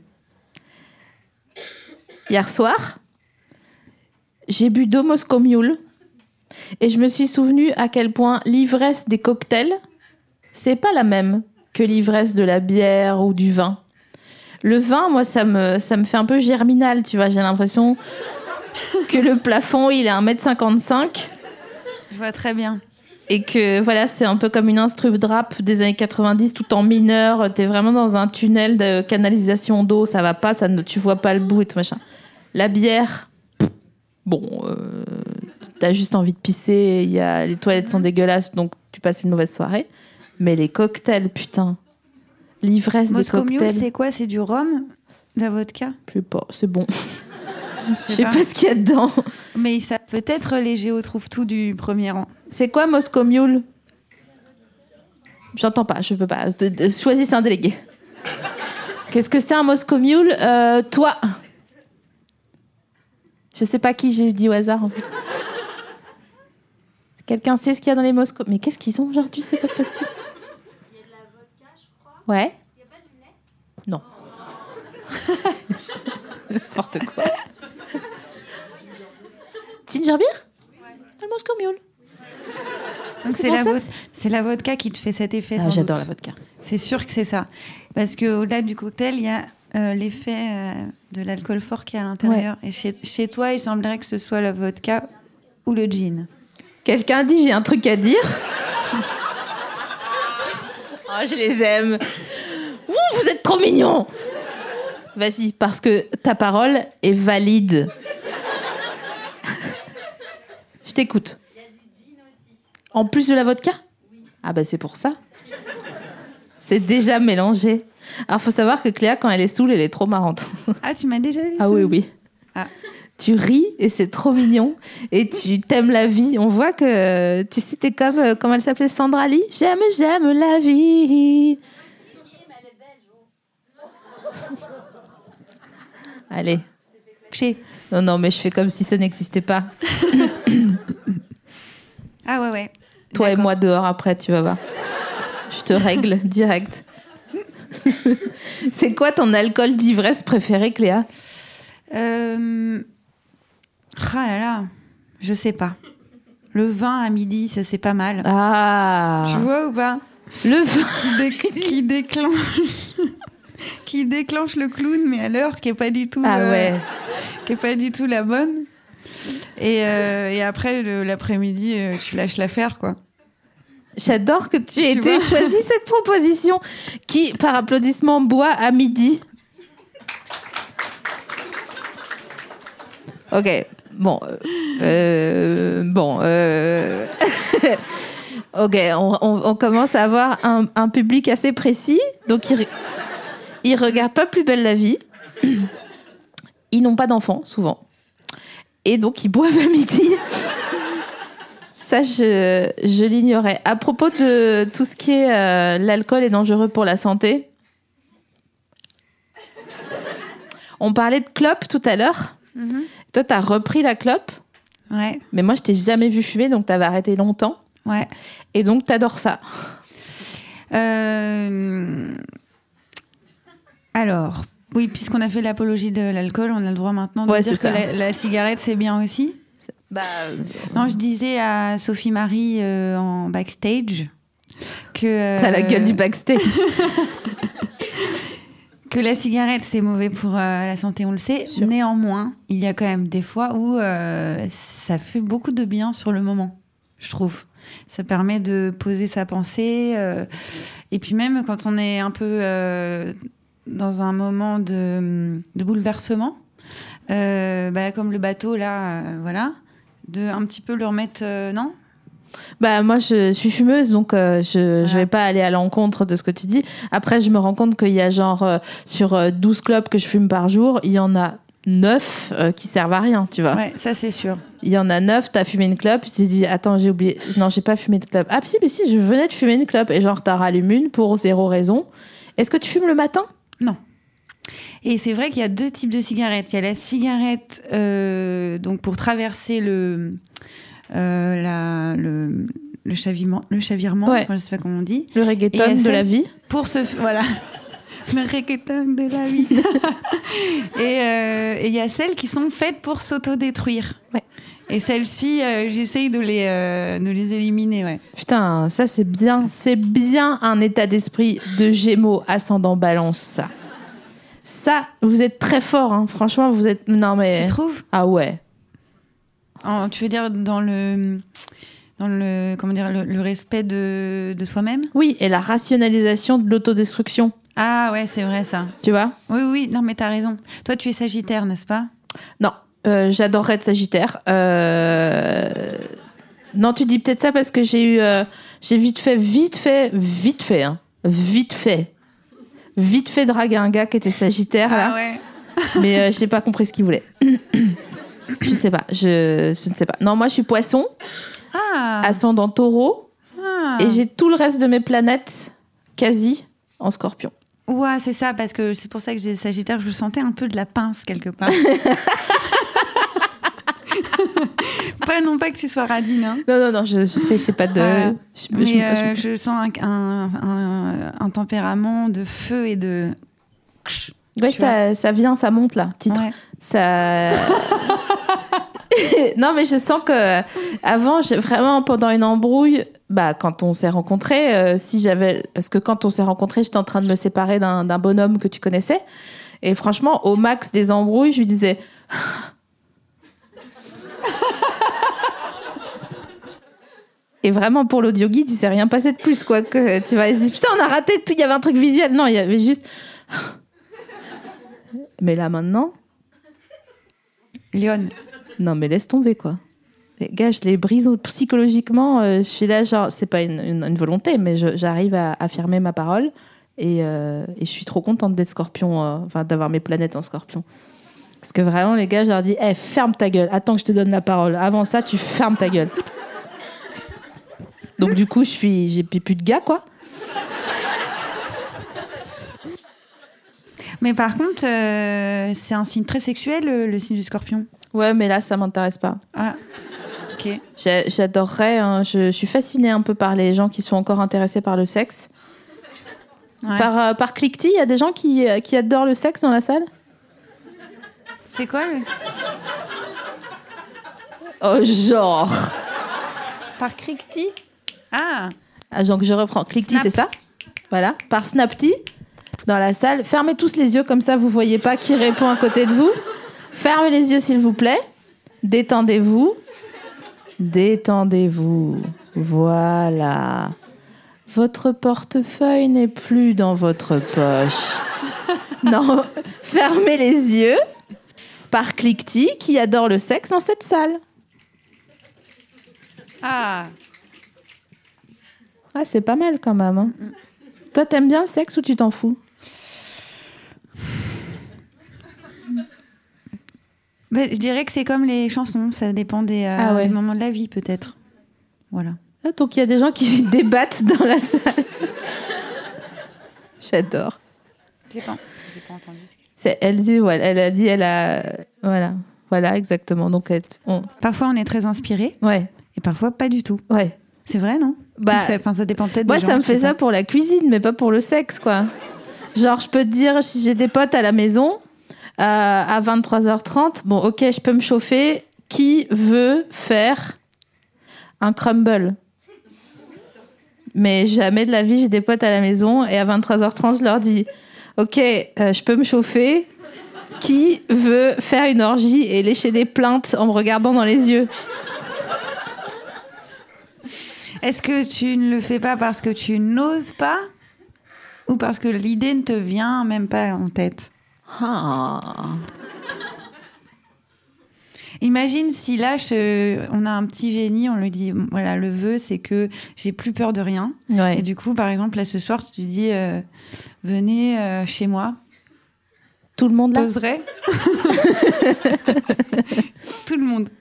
Speaker 3: Hier soir, j'ai bu deux Moscow Mule et je me suis souvenu à quel point l'ivresse des cocktails, c'est pas la même que l'ivresse de la bière ou du vin. Le vin, moi, ça me, ça me fait un peu germinal, tu vois. J'ai l'impression que le plafond, il est un mètre cinquante-cinq
Speaker 4: Je vois très bien.
Speaker 3: et que, voilà, c'est un peu comme une instru de rap des années quatre-vingt-dix, tout en mineur. T'es vraiment dans un tunnel de canalisation d'eau, ça va pas, ça ne, tu vois pas le bout et tout machin. La bière, bon, euh, t'as juste envie de pisser, y a, les toilettes sont dégueulasses, donc tu passes une mauvaise soirée. Mais les cocktails, putain, l'ivresse des
Speaker 4: Moscow Mule,
Speaker 3: cocktails.
Speaker 4: c'est quoi? C'est du rhum? De la vodka?
Speaker 3: Je sais pas, c'est bon.
Speaker 4: Je
Speaker 3: Je sais pas ce qu'il y a dedans.
Speaker 4: Mais ça peut être les Géo trouve tout du premier rang.
Speaker 3: C'est quoi Moscow Mule? J'entends pas, je peux pas. De- de- choisissez un délégué. Qu'est-ce que c'est un Moscow Mule? Euh, Toi. Je sais pas qui j'ai dit au hasard. En fait. Quelqu'un sait ce qu'il y a dans les Moscow? Mais qu'est-ce qu'ils ont aujourd'hui? C'est pas possible. Il y a de la vodka, je crois. Ouais. Il y a pas du lait? Non. N'importe quoi. Ginger beer? Ouais. Le Moscow Mule.
Speaker 4: Donc
Speaker 3: C'est
Speaker 4: c'est
Speaker 3: pour
Speaker 4: la,
Speaker 3: ça
Speaker 4: vo-
Speaker 3: que
Speaker 4: c'est la vodka qui te fait cet effet.
Speaker 3: Ah,
Speaker 4: sans
Speaker 3: j'adore
Speaker 4: doute.
Speaker 3: la vodka.
Speaker 4: C'est sûr que c'est ça. Parce qu'au-delà du cocktail, il y a euh, l'effet euh, de l'alcool fort qui est à l'intérieur. Et chez, chez toi, il semblerait que ce soit la vodka ou le gin.
Speaker 3: Quelqu'un dit j'ai un truc à dire. Oh, je les aime. Ouh, vous êtes trop mignons. Vas-y, parce que ta parole est valide. Je t'écoute. Il y a du gin aussi. En plus de la vodka? Oui. Ah bah c'est pour ça. C'est déjà mélangé. Alors faut savoir que Cléa, quand elle est saoule, elle est trop marrante.
Speaker 4: Ah, tu m'as déjà vu
Speaker 3: Ah
Speaker 4: ça?
Speaker 3: oui, oui.
Speaker 4: Ah.
Speaker 3: Tu ris et c'est trop mignon. Et tu t'aimes la vie. On voit que, tu sais, t'es comme, euh, comment elle s'appelait, Sandra Lee. J'aime, j'aime la vie. Allez.
Speaker 4: Chez.
Speaker 3: Non, non, mais je fais comme si ça n'existait pas.
Speaker 4: Ah ouais, ouais.
Speaker 3: Toi et
Speaker 4: D'accord.
Speaker 3: moi dehors après, tu vas voir. Je te règle direct. C'est quoi ton alcool d'ivresse préféré, Cléa?
Speaker 4: Euh... Ah là là, je sais pas. Le vin à midi, ça c'est pas mal.
Speaker 3: Ah.
Speaker 4: Tu vois ou pas?
Speaker 3: Le vin.
Speaker 4: Qui, dé- qui déclenche... qui déclenche le clown, mais à l'heure qui est pas du tout...
Speaker 3: Ah
Speaker 4: euh,
Speaker 3: ouais.
Speaker 4: qui est pas du tout la bonne. Et, euh, et après, le- l'après-midi, euh, tu lâches l'affaire, quoi.
Speaker 3: J'adore que tu aies
Speaker 4: Tu
Speaker 3: été
Speaker 4: vois
Speaker 3: choisi cette proposition qui, par applaudissement, boit à midi. Ok, bon, euh, euh, bon, euh, ok, on, on- on commence à avoir un, un public assez précis, donc ils, re- ils regardent pas Plus belle la vie, ils n'ont pas d'enfants souvent, et donc ils boivent à midi. Ça, je, je l'ignorais. À propos de tout ce qui est euh, l'alcool est dangereux pour la santé, on parlait de clope tout à l'heure.
Speaker 4: Mm-hmm.
Speaker 3: Toi, t'as repris la clope,
Speaker 4: Ouais.
Speaker 3: mais moi, je t'ai jamais vu fumer, donc t'avais arrêté longtemps.
Speaker 4: Ouais.
Speaker 3: Et donc, t'adores ça.
Speaker 4: Euh... Alors, oui, puisqu'on a fait l'apologie de l'alcool, on a le droit maintenant de
Speaker 3: Ouais,
Speaker 4: dire que
Speaker 3: c'est ça.
Speaker 4: la, la cigarette, c'est bien aussi.
Speaker 3: Bah,
Speaker 4: Non, je disais à Sophie Marie euh, en backstage que... euh,
Speaker 3: t'as la gueule du backstage.
Speaker 4: que la cigarette, c'est mauvais pour euh, la santé, on le sait.
Speaker 3: Sûr.
Speaker 4: Néanmoins, il y a quand même des fois où euh, ça fait beaucoup de bien sur le moment, je trouve. Ça permet de poser sa pensée. Euh, et puis même quand on est un peu euh, dans un moment de, de bouleversement, euh, bah, comme le bateau, là, euh, voilà, de un petit peu le remettre... Euh, non ?
Speaker 3: Bah moi je suis fumeuse donc euh, je je vais pas aller à l'encontre de ce que tu dis. Après je me rends compte qu'il y a genre euh, sur euh, douze clopes que je fume par jour, il y en a neuf euh, qui servent à rien, tu vois.
Speaker 4: Ouais, ça c'est sûr.
Speaker 3: Il y en a neuf, t'as fumé une clope, tu te dis attends, j'ai oublié. Non, j'ai pas fumé de clope. Ah si, mais si, je venais de fumer une clope et genre t'en rallumes une pour zéro raison. Est-ce que tu fumes le matin ?
Speaker 4: Non. Et c'est vrai qu'il y a deux types de cigarettes. Il y a la cigarette euh, donc pour traverser le Euh, la, le, le chavirement, le chavirement
Speaker 3: Ouais.
Speaker 4: enfin, je sais pas comment on dit.
Speaker 3: Le
Speaker 4: Et
Speaker 3: reggaeton
Speaker 4: il y a
Speaker 3: de
Speaker 4: celle-
Speaker 3: la vie.
Speaker 4: Pour ce, voilà, le reggaeton de la vie. et euh, et il y a celles qui sont faites pour s'autodétruire.
Speaker 3: Ouais.
Speaker 4: Et celles-ci, euh, j'essaye de les, euh, de les éliminer, ouais.
Speaker 3: Putain, ça c'est bien, c'est bien un état d'esprit de Gémeaux ascendant Balance, ça. Ça, vous êtes très fort, hein. Franchement, vous êtes. Non mais.
Speaker 4: Tu trouves ?
Speaker 3: Ah ouais.
Speaker 4: En- Tu veux dire dans le, dans le, comment dire, le, le respect de, de soi-même ?
Speaker 3: Oui, et la rationalisation de l'autodestruction,
Speaker 4: Ah ouais, c'est vrai ça.
Speaker 3: tu vois ?
Speaker 4: Oui, oui, non mais t'as raison. Toi, tu es Sagittaire, n'est-ce pas ?
Speaker 3: Non, euh, j'adorerais être Sagittaire. Euh... Non, tu dis peut-être ça parce que j'ai eu, euh, j'ai vite fait, vite fait, vite fait, hein, vite fait, vite fait draguer un gars qui était Sagittaire là,
Speaker 4: Ah ouais.
Speaker 3: mais euh, j'ai pas compris ce qu'il voulait. Je sais pas, je, je ne sais pas. Non, moi je suis Poisson,
Speaker 4: Ah.
Speaker 3: ascendant Taureau,
Speaker 4: Ah.
Speaker 3: et j'ai tout le reste de mes planètes quasi en Scorpion.
Speaker 4: Ouais, c'est ça, parce que c'est pour ça que j'ai Sagittaire, je sentais un peu de la pince quelque part. Pas non pas que tu sois radine, hein.
Speaker 3: Non, non, non, je, je sais, je sais pas de.
Speaker 4: Ouais.
Speaker 3: je-
Speaker 4: Mais
Speaker 3: je- je-
Speaker 4: euh, je sens un, un, un, un tempérament de feu et de.
Speaker 3: Ouais,
Speaker 4: tu
Speaker 3: ça, ça vient, ça monte là, titre.
Speaker 4: Ouais.
Speaker 3: Ça. Non, mais je sens que avant, j'ai vraiment pendant une embrouille, bah quand on s'est rencontrés, euh, si j'avais, parce que quand on s'est rencontrés, j'étais en train de me séparer d'un, d'un bonhomme que tu connaissais, et franchement, au max des embrouilles, je lui disais. Et vraiment, pour l'audio guide, il s'est rien passé de plus, quoi. Que, tu vois, il se dit, putain, on a raté tout, il y avait un truc visuel. Non, il y avait juste. Mais là, maintenant.
Speaker 4: Lyon.
Speaker 3: Non, mais laisse tomber, quoi. Les gars, je les brise psychologiquement. euh, je suis là, genre, c'est pas une, une, une volonté, mais je, j'arrive à affirmer ma parole. Et, euh, et je suis trop contente d'être scorpion, euh, enfin, d'avoir mes planètes en scorpion. Parce que vraiment, les gars, je leur dis, hey, ferme ta gueule, attends que je te donne la parole. Avant ça, tu fermes ta gueule. Donc, du coup, je suis, j'ai plus de gars, quoi.
Speaker 4: Mais par contre, euh, c'est un signe très sexuel, le, le signe du Scorpion.
Speaker 3: Ouais, mais là, ça m'intéresse pas.
Speaker 4: Ah, ok.
Speaker 3: J'ai- J'adorerais, hein, je, je suis fascinée un peu par les gens qui sont encore intéressés par le sexe.
Speaker 4: Ouais.
Speaker 3: Par, euh, par cliquetis, il y a des gens qui, euh, qui adorent le sexe dans la salle.
Speaker 4: C'est quoi le...
Speaker 3: Oh, genre.
Speaker 4: Par Cricti. Ah,
Speaker 3: Ah, donc je reprends. Cliquetis,
Speaker 4: Snap.
Speaker 3: c'est ça. Voilà. Par Snapty, dans la salle. Fermez tous les yeux, comme ça, vous voyez pas qui répond à côté de vous. Fermez les yeux, s'il vous plaît. Détendez-vous. Détendez-vous. Voilà. Votre portefeuille n'est plus dans votre poche. Non, fermez les yeux. Par cliquetis, qui adore le sexe dans cette salle.
Speaker 4: ah.
Speaker 3: Ah, c'est pas mal quand même. Hein. Toi, t'aimes bien le sexe ou tu t'en fous?
Speaker 4: Bah, je dirais que c'est comme les chansons, ça dépend des, euh,
Speaker 3: Ah ouais.
Speaker 4: des moments de la vie peut-être. Voilà.
Speaker 3: Ah, donc il y a des gens qui débattent dans la salle. J'adore.
Speaker 4: J'ai pas, j'ai pas entendu. Ce que...
Speaker 3: C'est, elle, dit, voilà, elle a dit, elle a... Voilà, voilà exactement. Donc, elle- on...
Speaker 4: Parfois on est très inspiré
Speaker 3: ouais,
Speaker 4: et parfois pas du tout.
Speaker 3: ouais.
Speaker 4: C'est vrai, non?
Speaker 3: Bah,
Speaker 4: ça, ça dépend peut-être
Speaker 3: moi,
Speaker 4: des gens.
Speaker 3: ça me
Speaker 4: je sais
Speaker 3: fait ça
Speaker 4: pas.
Speaker 3: pour la cuisine, mais pas pour le sexe, quoi. Genre, je peux te dire, si j'ai des potes à la maison, euh, à vingt-trois heures trente, bon, ok, je peux me chauffer. Qui veut faire un crumble? Mais jamais de la vie, j'ai des potes à la maison et à vingt-trois heures trente, je leur dis ok, euh, je peux me chauffer. Qui veut faire une orgie et lécher des plaintes en me regardant dans les yeux?
Speaker 4: Est-ce que tu ne le fais pas parce que tu n'oses pas ou parce que l'idée ne te vient même pas en tête?
Speaker 3: Ah.
Speaker 4: Imagine si là, je- on a un petit génie, on lui dit, voilà, le vœu, c'est que j'ai plus peur de rien.
Speaker 3: Ouais.
Speaker 4: Et du coup, par exemple, là, ce soir, tu te dis, euh, venez euh, chez moi.
Speaker 3: Tout le monde là?
Speaker 4: T'oserais? Tout le monde.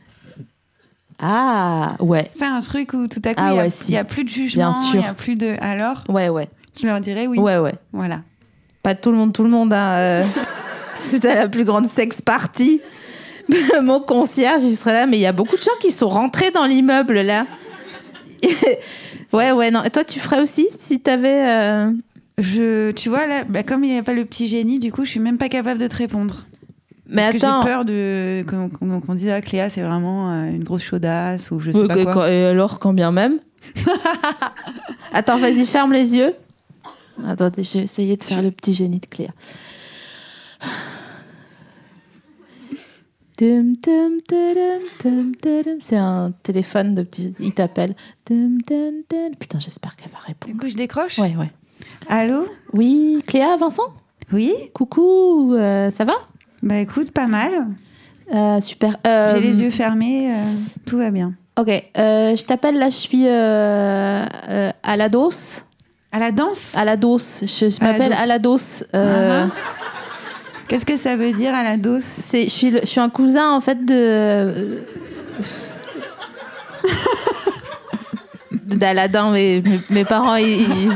Speaker 3: Ah, ouais.
Speaker 4: C'est un truc où tout à coup,
Speaker 3: Ah
Speaker 4: il n'y a,
Speaker 3: ouais, si.
Speaker 4: il y a plus de jugement,
Speaker 3: Bien sûr.
Speaker 4: il n'y a plus de... Alors,
Speaker 3: Ouais, ouais.
Speaker 4: tu leur dirais oui.
Speaker 3: Ouais, ouais.
Speaker 4: Voilà.
Speaker 3: Pas tout le monde, tout le monde. Hein, euh... C'était la plus grande sex party. Mon concierge, il serait là, mais il y a beaucoup de gens qui sont rentrés dans l'immeuble, là. Ouais, ouais, non. Et toi, tu ferais aussi si t'avais... Euh...
Speaker 4: Je, tu vois, là, bah, comme il n'y a pas le petit génie, du coup, je suis même pas capable de te répondre.
Speaker 3: Mais
Speaker 4: Parce
Speaker 3: attends.
Speaker 4: que j'ai peur de qu'on, qu'on, qu'on dise, ah, Cléa, c'est vraiment euh, une grosse chaudasse ou je sais
Speaker 3: Ouais,
Speaker 4: pas
Speaker 3: que-
Speaker 4: quoi.
Speaker 3: quand- et alors, quand bien même. Attends, vas-y, ferme les yeux. Attendez, j'ai essayé de faire le petit génie de Cléa. Dum, dum, dum, dum, dum. C'est un téléphone de petit... Il t'appelle. Dum, dum, dum. Putain, j'espère qu'elle va
Speaker 4: Du
Speaker 3: répondre.
Speaker 4: coup, je décroche.
Speaker 3: Ouais, ouais.
Speaker 4: Allô?
Speaker 3: Oui, Cléa, Vincent?
Speaker 4: Oui?
Speaker 3: Coucou, euh, ça va?
Speaker 4: Bah écoute, pas mal.
Speaker 3: Euh, Super. Euh,
Speaker 4: J'ai les yeux fermés, euh, tout va bien.
Speaker 3: Ok, euh, je t'appelle là, je suis euh, euh, à la dose.
Speaker 4: À la danse?
Speaker 3: À la dose. Je, je
Speaker 4: À la
Speaker 3: m'appelle
Speaker 4: dose.
Speaker 3: à la dose. Euh,
Speaker 4: Ah. Qu'est-ce que ça veut dire à la dose?
Speaker 3: c'est, je, suis le- je suis un cousin en fait de. d'Aladin. Mes, mes, mes parents, ils. ils-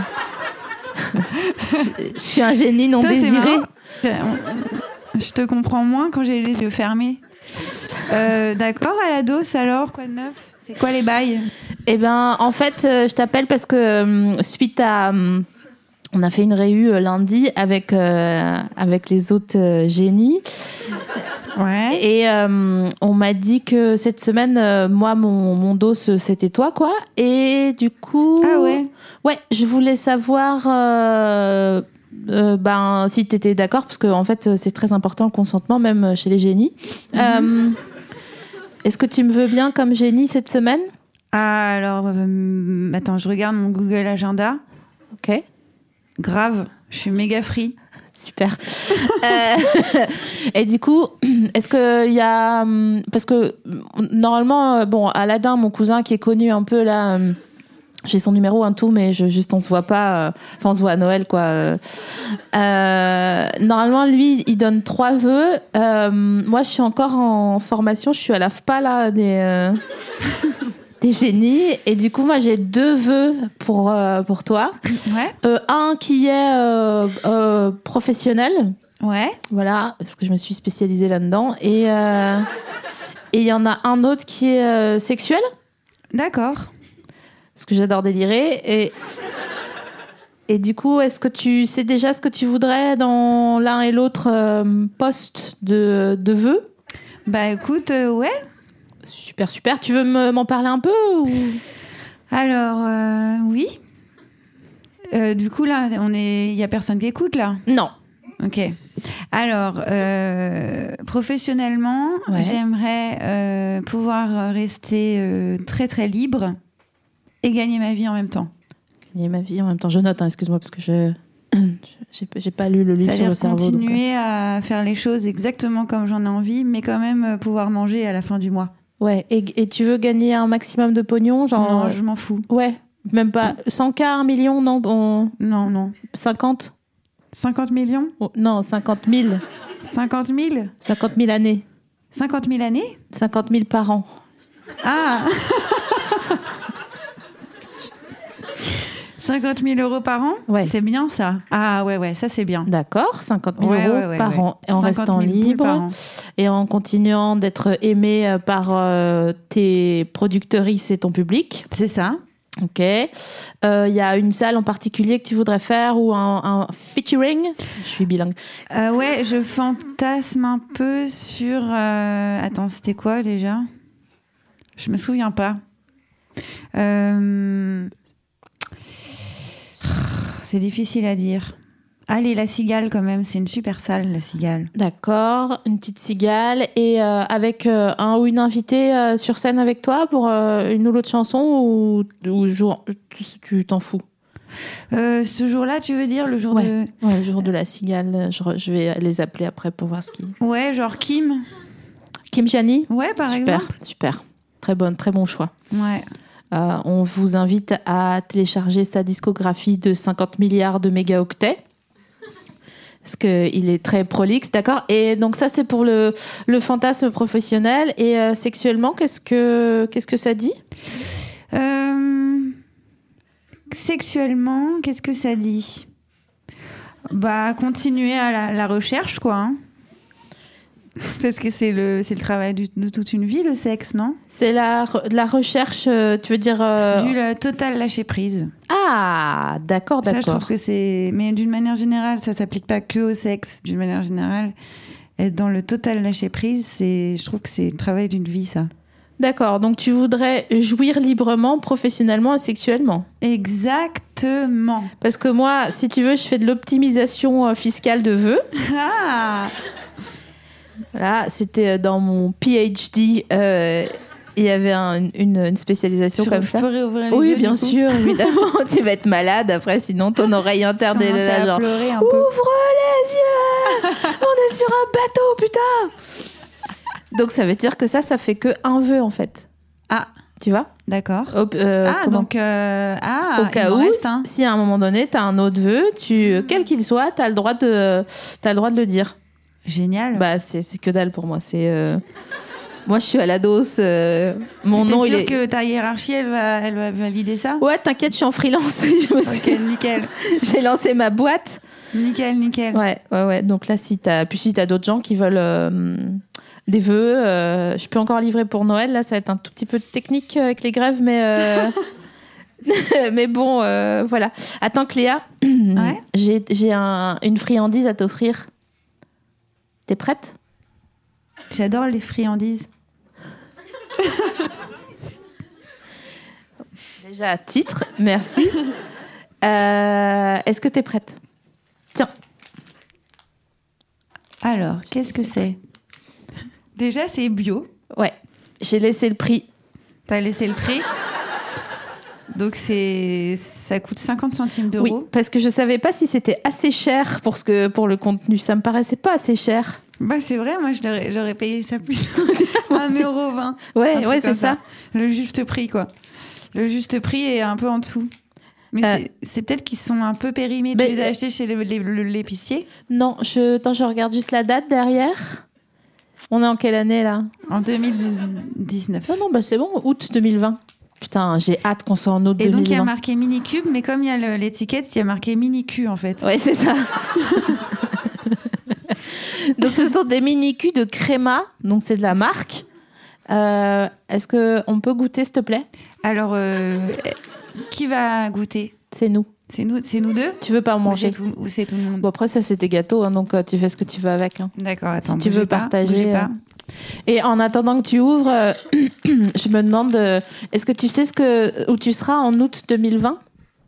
Speaker 3: je, je suis un génie non
Speaker 4: Putain, c'est
Speaker 3: désiré.
Speaker 4: marrant. Je, je te comprends moins quand j'ai les yeux fermés. Euh, d'accord, à la dose alors, quoi de neuf? C'est quoi les bails?
Speaker 3: Eh ben, en fait, euh, je t'appelle parce que euh, suite à. euh, on a fait une réu euh, lundi avec, euh, avec les autres euh, génies.
Speaker 4: Ouais.
Speaker 3: Et euh, on m'a dit que cette semaine, euh, moi, mon, mon dos, c'était toi, quoi. Et du coup...
Speaker 4: Ah ouais?
Speaker 3: Ouais, je voulais savoir euh, euh, ben, si tu étais d'accord, parce qu'en en fait, c'est très important le consentement, même chez les génies.
Speaker 4: Mm-hmm.
Speaker 3: Euh, est-ce que tu me veux bien comme génie cette semaine?
Speaker 4: Ah, alors, euh, attends, je regarde mon Google Agenda.
Speaker 3: Ok.
Speaker 4: Grave, je suis méga free.
Speaker 3: Super. Euh, et du coup, est-ce qu'il y a... Parce que normalement, bon, Aladin, mon cousin qui est connu un peu là... J'ai son numéro, un tout, mais je, juste on se voit pas. Enfin, on se voit à Noël, quoi. Euh, normalement, lui, il donne trois vœux. Euh, moi, je suis encore en formation. Je suis à l'A F P A, là, des, euh, des génies. Et du coup, moi, j'ai deux vœux pour, euh, pour toi.
Speaker 4: Ouais.
Speaker 3: Euh, un qui est euh, euh, professionnel.
Speaker 4: Ouais.
Speaker 3: Voilà, parce que je me suis spécialisée là-dedans. Et euh, et il y en a un autre qui est euh, sexuel.
Speaker 4: D'accord.
Speaker 3: Parce que j'adore délirer. Et, et du coup, est-ce que tu sais déjà ce que tu voudrais dans l'un et l'autre euh, poste de, de vœux?
Speaker 4: Bah écoute, euh, ouais.
Speaker 3: Super, super. Tu veux me- m'en parler un peu ou...
Speaker 4: Alors, euh, oui. Euh, du coup, là, on est... il y a personne qui écoute, là.
Speaker 3: Non.
Speaker 4: Ok. Alors, euh, professionnellement,
Speaker 3: Ouais.
Speaker 4: j'aimerais euh, pouvoir rester euh, très, très libre et gagner ma vie en même temps.
Speaker 3: Gagner ma vie en même temps. Je note, hein, excuse-moi, parce que je j'ai, j'ai pas lu le livre sur
Speaker 4: C'est-à-dire
Speaker 3: le cerveau. donc,
Speaker 4: continuer à faire les choses exactement comme j'en ai envie, mais quand même euh, pouvoir manger à la fin du mois.
Speaker 3: euh, Ouais. Et, et tu veux gagner un maximum de pognon, genre.
Speaker 4: Non, je m'en fous.
Speaker 3: Ouais. Même pas cent K, un million, non, bon,
Speaker 4: Non, non.
Speaker 3: cinquante.
Speaker 4: cinquante millions?
Speaker 3: Oh, non, cinquante mille.
Speaker 4: cinquante mille?
Speaker 3: cinquante mille années.
Speaker 4: cinquante mille années?
Speaker 3: cinquante mille par an.
Speaker 4: Ah cinquante mille euros par an,
Speaker 3: Ouais.
Speaker 4: c'est bien ça. Ah ouais, ouais, ça c'est bien.
Speaker 3: D'accord, cinquante mille
Speaker 4: Ouais,
Speaker 3: euros
Speaker 4: ouais, ouais,
Speaker 3: par
Speaker 4: ouais.
Speaker 3: an, et en
Speaker 4: cinquante
Speaker 3: restant
Speaker 4: mille poules
Speaker 3: libre,
Speaker 4: par an.
Speaker 3: et en continuant d'être aimé euh, par euh, tes productrices et ton public.
Speaker 4: C'est ça.
Speaker 3: Ok. Il euh, y a une salle en particulier que tu voudrais faire ou un, un featuring? Je suis bilingue.
Speaker 4: Euh, ouais, je fantasme un peu sur... euh, Attends, c'était quoi déjà? Je me souviens pas. Euh... C'est difficile à dire. Allez, la Cigale quand même, c'est une super salle, la Cigale.
Speaker 3: D'accord, une petite cigale et euh, avec euh, un ou une invitée euh, sur scène avec toi pour euh, une ou l'autre chanson ou, ou jour, tu, tu t'en fous?
Speaker 4: Euh, ce jour-là, tu veux dire, le jour
Speaker 3: Ouais.
Speaker 4: de...
Speaker 3: Ouais, le jour de la cigale, je, re- je vais les appeler après pour voir ce qui...
Speaker 4: Ouais, genre Kim.
Speaker 3: Kim Jani?
Speaker 4: Ouais, par
Speaker 3: super,
Speaker 4: exemple.
Speaker 3: super. Très bonne, très bon choix.
Speaker 4: Ouais.
Speaker 3: Euh, on vous invite à télécharger sa discographie de cinquante milliards de mégaoctets. Parce qu'il est très prolixe, d'accord? Et donc ça, c'est pour le, le fantasme professionnel. Et euh, sexuellement, qu'est-ce que, qu'est-ce que ça dit?
Speaker 4: Euh... Sexuellement, qu'est-ce que ça dit? Bah, continuer à la, la recherche, quoi. Hein. Parce que c'est le, c'est le travail du, de toute une vie, le sexe, non?
Speaker 3: C'est la, re- la recherche, euh, tu veux dire... euh,
Speaker 4: Du le total lâcher prise.
Speaker 3: Ah, d'accord,
Speaker 4: Ça, je
Speaker 3: d'accord.
Speaker 4: trouve que c'est... Mais d'une manière générale, ça s'applique pas que au sexe. D'une manière générale, être dans le total lâcher prise, c'est... je trouve que c'est le travail d'une vie, ça.
Speaker 3: D'accord, donc tu voudrais jouir librement, professionnellement et sexuellement.
Speaker 4: Exactement.
Speaker 3: Parce que moi, si tu veux, je fais de l'optimisation euh, fiscale de vœux.
Speaker 4: Ah
Speaker 3: Là, c'était dans mon P H D. euh, Il y avait un- une, une spécialisation
Speaker 4: Je
Speaker 3: comme ça.
Speaker 4: pourrais ouvrir les
Speaker 3: Oui,
Speaker 4: yeux,
Speaker 3: bien
Speaker 4: du coup.
Speaker 3: sûr, évidemment. Tu vas être malade après, sinon ton oreille interne est
Speaker 4: Commencer
Speaker 3: là,
Speaker 4: à
Speaker 3: genre.
Speaker 4: pleurer un peu.
Speaker 3: Ouvre les yeux. On est sur un bateau, putain. Donc ça veut dire que ça, ça fait que un vœu en fait.
Speaker 4: Ah,
Speaker 3: Tu vois?
Speaker 4: d'accord.
Speaker 3: Hop, euh,
Speaker 4: ah,
Speaker 3: comment-
Speaker 4: donc... euh, Ah,
Speaker 3: Au cas
Speaker 4: il m'en
Speaker 3: où,
Speaker 4: reste un.
Speaker 3: si à un moment donné, tu as un autre vœu, tu, quel qu'il soit, tu as le droit de, t'as le droit de le dire.
Speaker 4: Génial.
Speaker 3: Bah, c'est, c'est que dalle pour moi. C'est, euh, moi, je suis à la dose. euh, Mon
Speaker 4: T'es
Speaker 3: nom,
Speaker 4: sûr
Speaker 3: il est.
Speaker 4: que ta hiérarchie, elle va, elle va valider ça?
Speaker 3: Ouais, t'inquiète, je suis en freelance. Je me suis-
Speaker 4: Ok, nickel.
Speaker 3: J'ai lancé ma boîte.
Speaker 4: Nickel, nickel.
Speaker 3: Ouais, ouais, ouais. Donc là, si t'as, puis si t'as d'autres gens qui veulent euh, des vœux, euh, je peux encore livrer pour Noël. Là, ça va être un tout petit peu technique avec les grèves, mais. euh, mais bon, euh, voilà. Attends, Cléa,
Speaker 4: Ouais.
Speaker 3: j'ai, j'ai un- une friandise à t'offrir. T'es prête?
Speaker 4: J'adore les friandises.
Speaker 3: Déjà, titre, merci. Euh, est-ce que t'es prête? Tiens.
Speaker 4: Alors, qu'est-ce que c'est? Déjà, c'est bio.
Speaker 3: Ouais, j'ai laissé le prix.
Speaker 4: T'as laissé le prix. Donc, c'est... ça coûte cinquante centimes d'euros.
Speaker 3: Oui, parce que je savais pas si c'était assez cher pour, ce que, pour le contenu. Ça me paraissait pas assez cher.
Speaker 4: Bah, c'est vrai, moi, je l'aurais- j'aurais payé ça plus.
Speaker 3: Moi
Speaker 4: un
Speaker 3: aussi.
Speaker 4: euro vingt.
Speaker 3: Ouais,
Speaker 4: Un truc
Speaker 3: ouais, c'est
Speaker 4: comme
Speaker 3: ça.
Speaker 4: Le juste prix, quoi. Le juste prix est un peu en dessous. Mais
Speaker 3: Euh.
Speaker 4: c'est- c'est peut-être qu'ils sont un peu périmés.
Speaker 3: Mais-
Speaker 4: Tu les as achetés chez le- le- le- l'épicier
Speaker 3: Non, je, attends, je regarde juste la date derrière. On est en quelle année là?
Speaker 4: en deux mille dix-neuf.
Speaker 3: Non, non, bah c'est bon, août deux mille vingt. Putain, j'ai hâte qu'on soit en août
Speaker 4: Et donc, il y a
Speaker 3: deux mille vingt.
Speaker 4: marqué mini cube, mais comme il y a le- l'étiquette, il y a marqué mini cul, en fait.
Speaker 3: Ouais, c'est ça. Donc, ce sont des mini-culs de créma. Donc, c'est de la marque. Euh, est-ce qu'on peut goûter, s'il te plaît?
Speaker 4: Alors, euh, qui va goûter?
Speaker 3: C'est nous.
Speaker 4: C'est nous, c'est nous deux?
Speaker 3: Tu veux pas en
Speaker 4: Ou
Speaker 3: manger?
Speaker 4: c'est tout, ou c'est tout le monde?
Speaker 3: Bon, après, ça, c'est tes gâteaux. Hein, donc, euh, tu fais ce que tu veux avec. Hein.
Speaker 4: D'accord, attends.
Speaker 3: Si tu
Speaker 4: bougez
Speaker 3: veux
Speaker 4: pas,
Speaker 3: partager,
Speaker 4: bougez pas.
Speaker 3: euh, Et en attendant que tu ouvres, euh, je me demande, euh, est-ce que tu sais ce que, où tu seras en août deux mille vingt?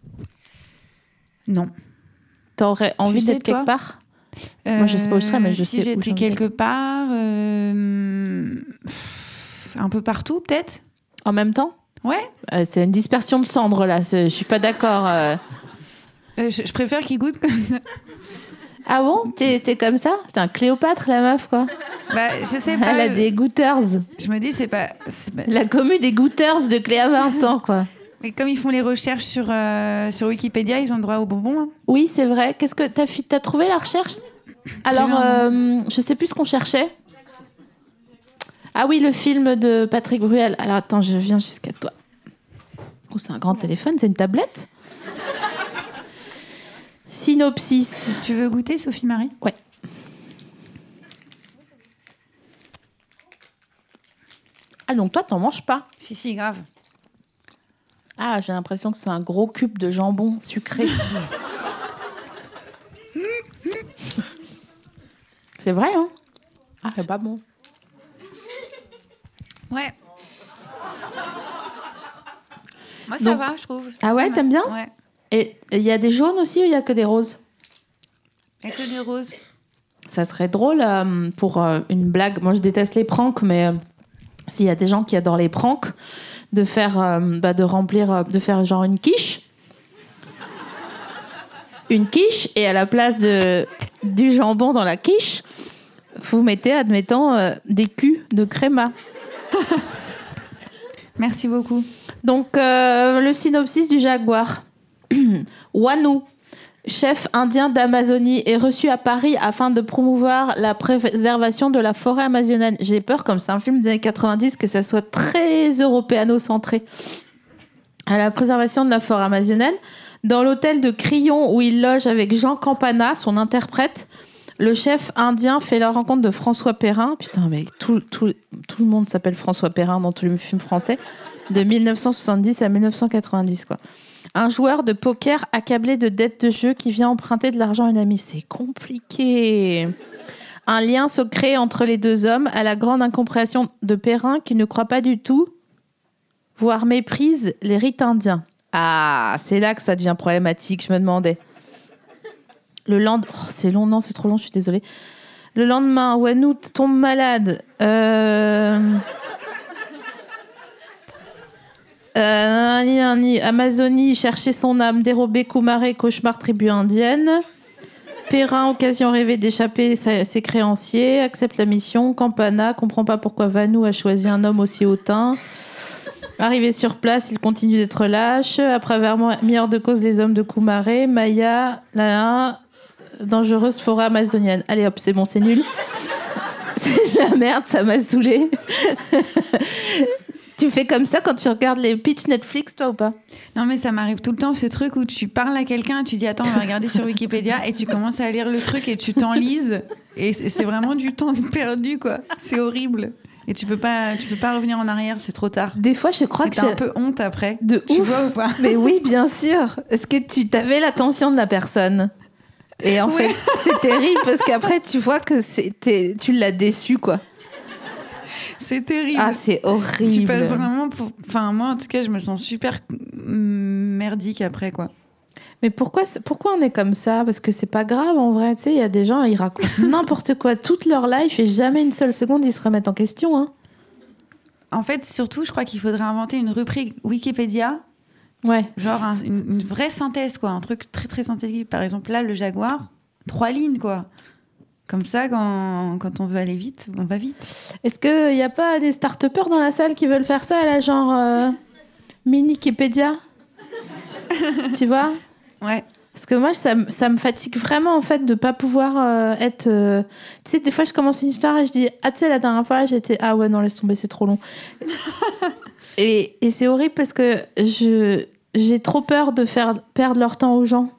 Speaker 4: Non.
Speaker 3: T'aurais envie
Speaker 4: sais,
Speaker 3: d'être
Speaker 4: toi
Speaker 3: quelque part? Moi, je sais pas où je serais, mais je
Speaker 4: Euh, si
Speaker 3: sais où
Speaker 4: j'étais
Speaker 3: j'ai envie
Speaker 4: quelque part, euh, pff, un peu partout, peut-être.
Speaker 3: En même temps?
Speaker 4: Ouais.
Speaker 3: Euh, c'est une dispersion de cendres, là. C'est- Je suis pas d'accord. euh.
Speaker 4: Euh, je, je préfère qu'il goûte comme ça.
Speaker 3: Ah bon? T'es, t'es comme ça? Putain, Cléopâtre, la meuf, quoi.
Speaker 4: Bah, je sais pas.
Speaker 3: Elle a des goûteurs.
Speaker 4: Je me dis, c'est pas. c'est pas-
Speaker 3: La commu des goûteurs de Cléa Vincent, quoi.
Speaker 4: Mais comme ils font les recherches sur, euh, sur Wikipédia, ils ont le droit aux bonbons. Hein.
Speaker 3: Oui, c'est vrai. Qu'est-ce que t'as, fi- t'as trouvé la recherche? Alors,
Speaker 4: J'ai vu un
Speaker 3: euh, je sais plus ce qu'on cherchait. Ah oui, le film de Patrick Bruel. Alors, attends, je viens jusqu'à toi. Oh, c'est un grand téléphone, c'est une tablette? Synopsis.
Speaker 4: Tu veux goûter, Sophie-Marie ?
Speaker 3: Ouais. Ah, donc toi, t'en manges pas ?
Speaker 4: Si, si, grave.
Speaker 3: Ah, j'ai l'impression que c'est un gros cube de jambon sucré. C'est vrai, hein ? Ah, c'est pas bon.
Speaker 4: Ouais. Moi, ça
Speaker 3: Donc-
Speaker 4: va, je trouve.
Speaker 3: Ah ouais,
Speaker 4: Ouais.
Speaker 3: t'aimes bien ?
Speaker 4: Ouais.
Speaker 3: Et il y a des jaunes aussi ou il y a que des roses ?
Speaker 4: Il y a que des roses.
Speaker 3: Ça serait drôle euh, pour euh, une blague. Moi, je déteste les pranks, mais euh, s'il y a des gens qui adorent les pranks, de faire, euh, bah, de remplir, euh, de faire genre une quiche. Une quiche, et à la place de, du jambon dans la quiche, vous mettez, admettons, euh, des culs de créma.
Speaker 4: Merci beaucoup.
Speaker 3: Donc, euh, le synopsis du jaguar. Wanu, chef indien d'Amazonie, est reçu à Paris afin de promouvoir la préservation de la forêt amazonienne. J'ai peur, comme c'est un film des années quatre-vingt-dix, que ça soit très européano-centré. À la préservation de la forêt amazonienne. Dans l'hôtel de Crillon, où il loge avec Jean Campana, son interprète, le chef indien fait la rencontre de François Perrin. Putain, mais tout, tout, tout le monde s'appelle François Perrin dans tous les films français. De mille neuf cent soixante-dix à mille neuf cent quatre-vingt-dix, quoi. Un joueur de poker accablé de dettes de jeu qui vient emprunter de l'argent à une amie. C'est compliqué. Un lien se crée entre les deux hommes à la grande incompréhension de Perrin qui ne croit pas du tout, voire méprise les rites indiens. Ah, c'est là que ça devient problématique, je me demandais. Le lendemain... Oh, c'est long, non, c'est trop long, je suis désolée. Le lendemain, Wanu tombe malade. Euh... Euh, ni, ni, Amazonie, chercher son âme, dérober Coumaré, cauchemar tribu indienne. Perrin, occasion rêvée d'échapper sa- ses créanciers, accepte la mission. Campana, comprend pas pourquoi Vanu a choisi un homme aussi hautain. Arrivé sur place, il continue d'être lâche. Après avoir mis hors de cause les hommes de Coumaré, Maya, la, la dangereuse forêt amazonienne. Allez hop, c'est bon, c'est nul. C'est de la merde, ça m'a saoulée. Tu fais comme ça quand tu regardes les pitchs Netflix, toi, ou pas ?
Speaker 4: Non, mais ça m'arrive tout le temps, ce truc où tu parles à quelqu'un et tu dis attends, on va regarder sur Wikipédia et tu commences à lire le truc et tu t'enlises et c'est c'est vraiment du temps perdu, quoi. C'est horrible. Et tu peux pas, tu peux pas revenir en arrière, c'est trop tard.
Speaker 3: Des fois, je crois
Speaker 4: Et
Speaker 3: que
Speaker 4: t'as
Speaker 3: j'ai
Speaker 4: un peu honte après.
Speaker 3: de
Speaker 4: Tu
Speaker 3: ouf.
Speaker 4: vois ou pas ?
Speaker 3: Mais oui, bien sûr. Est-ce que tu t'avais l'attention de la personne ? Et en
Speaker 4: Ouais.
Speaker 3: fait, c'est terrible parce qu'après, tu vois que c'était, tu l'as déçu, quoi.
Speaker 4: C'est terrible.
Speaker 3: Ah, c'est horrible.
Speaker 4: Tu passes vraiment pour... Enfin, moi, en tout cas, je me sens super merdique après, quoi.
Speaker 3: Mais pourquoi, c'est- pourquoi on est comme ça ? Parce que c'est pas grave, en vrai. Tu sais, il y a des gens, ils racontent n'importe quoi toute leur life et jamais une seule seconde, ils se remettent en question, hein.
Speaker 4: En fait, surtout, je crois qu'il faudrait inventer une rubrique Wikipédia,
Speaker 3: Ouais.
Speaker 4: genre un- une, une vraie synthèse, quoi. Un truc très, très synthétique. Par exemple, là, le Jaguar, trois lignes, quoi. Comme ça, quand, quand on veut aller vite, on va vite.
Speaker 3: Est-ce qu'il n'y a pas des start-upers dans la salle qui veulent faire ça, là, genre euh, mini-Wikipédia ? Tu vois ?
Speaker 4: Ouais.
Speaker 3: Parce que moi, ça, me- ça me fatigue vraiment, en fait, de pas pouvoir euh, être... euh, Tu sais, des fois, je commence une histoire et je dis « Ah, tu sais, la dernière fois, j'étais... Ah ouais, non, laisse tomber, c'est trop long. » Et, et c'est horrible parce que je, j'ai trop peur de faire perdre leur temps aux gens.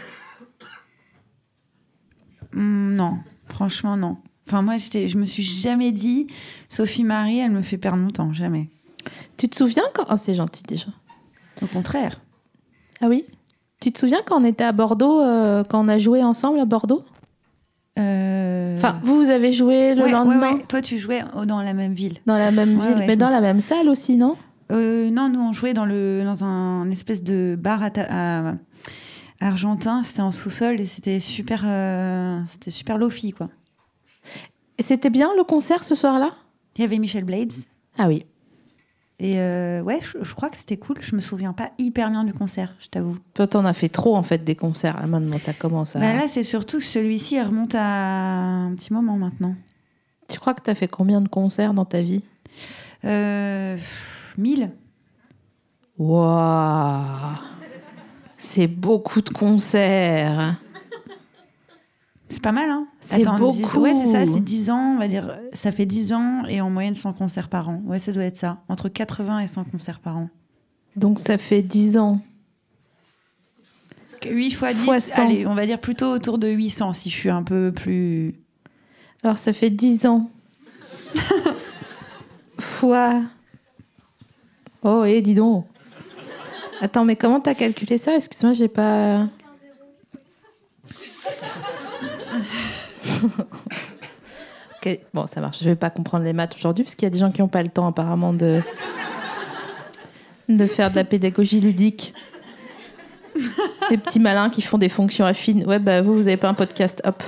Speaker 4: Hum, non, franchement, non. Enfin, moi, j'étais- je me suis jamais dit Sophie Marie, elle me fait perdre mon temps, jamais.
Speaker 3: Tu te souviens quand... Oh, c'est gentil, déjà.
Speaker 4: Au contraire.
Speaker 3: Ah oui ? Tu te souviens quand on était à Bordeaux, euh, quand on a joué ensemble à Bordeaux ?
Speaker 4: Euh...
Speaker 3: Enfin, vous, vous avez joué le
Speaker 4: ouais,
Speaker 3: lendemain
Speaker 4: ouais, ouais. Toi, tu jouais au- dans la même ville.
Speaker 3: dans la même
Speaker 4: Ouais,
Speaker 3: ville,
Speaker 4: ouais,
Speaker 3: mais
Speaker 4: je
Speaker 3: dans
Speaker 4: me
Speaker 3: la
Speaker 4: sou-
Speaker 3: même salle aussi, non ?
Speaker 4: Euh, non, nous, on jouait dans, le, dans un espèce de bar à, ta- à- argentin. C'était en sous-sol et c'était super, euh, c'était super lofi, quoi.
Speaker 3: Et c'était bien le concert ce soir-là ?
Speaker 4: Il y avait Michel Blades.
Speaker 3: Ah oui.
Speaker 4: Et euh, ouais, je, je crois que c'était cool. Je me souviens pas hyper bien du concert, je t'avoue.
Speaker 3: Toi, t'en as fait trop, en fait, des concerts. Là, maintenant, ça commence à...
Speaker 4: Bah là, c'est surtout que celui-ci il remonte à un petit moment maintenant.
Speaker 3: Tu crois que t'as fait combien de concerts dans ta vie ?
Speaker 4: Euh, mille.
Speaker 3: Waouh ! C'est beaucoup de concerts.
Speaker 4: C'est pas mal, hein?
Speaker 3: C'est beaucoup.
Speaker 4: dix Ouais, c'est ça, c'est dix ans, on va dire. Ça fait dix ans et en moyenne cent concerts par an. Ouais, ça doit être ça. Entre quatre-vingts et cent concerts par an.
Speaker 3: Donc, ça fait dix ans.
Speaker 4: huit fois dix,
Speaker 3: Fois cent.
Speaker 4: allez, on va dire plutôt autour de huit cents si je suis un peu plus...
Speaker 3: Alors, ça fait dix ans. Fois... Oh, et dis donc. Attends, mais comment t'as calculé ça ? Excuse-moi, j'ai pas... Ok, bon, ça marche. Je vais pas comprendre les maths aujourd'hui, parce qu'il y a des gens qui n'ont pas le temps, apparemment, de... de faire de la pédagogie ludique. Des petits malins qui font des fonctions affines. Ouais, bah vous, vous avez pas un podcast, hop.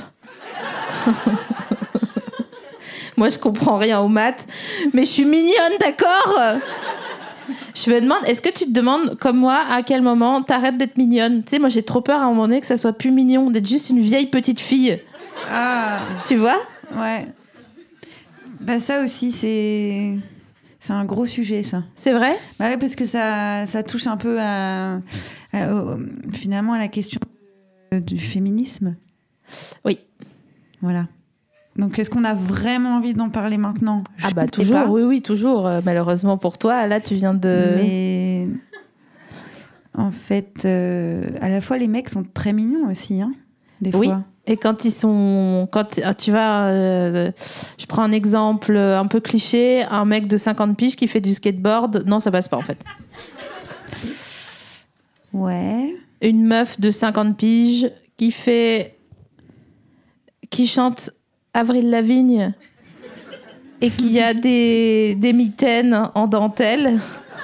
Speaker 3: Moi, je comprends rien aux maths, mais je suis mignonne, d'accord ? Je me demande, est-ce que tu te demandes, comme moi, à quel moment t'arrêtes d'être mignonne ? Tu sais, moi, j'ai trop peur à un moment donné que ça soit plus mignon, d'être juste une vieille petite fille.
Speaker 4: Ah,
Speaker 3: Tu vois ?
Speaker 4: ouais. Bah ça aussi, c'est... C'est un gros sujet, ça.
Speaker 3: C'est vrai ?
Speaker 4: Bah ouais, parce que ça, ça touche un peu à, à- au- finalement à la question du féminisme.
Speaker 3: Oui.
Speaker 4: Voilà. Donc, est-ce qu'on a vraiment envie d'en parler maintenant ? Je
Speaker 3: Ah bah
Speaker 4: ne sais
Speaker 3: toujours,
Speaker 4: pas.
Speaker 3: oui, oui, toujours. Euh, malheureusement pour toi, là, tu viens de...
Speaker 4: Mais en fait, euh, à la fois, les mecs sont très mignons aussi, hein, des
Speaker 3: Oui.
Speaker 4: fois.
Speaker 3: Et quand ils sont... Quand ah, tu vas... euh, je prends un exemple un peu cliché. Un mec de cinquante piges qui fait du skateboard. Non, ça passe pas, en fait.
Speaker 4: Ouais.
Speaker 3: Une meuf de cinquante piges qui fait... qui chante Avril Lavigne et qui a des, des mitaines en dentelle.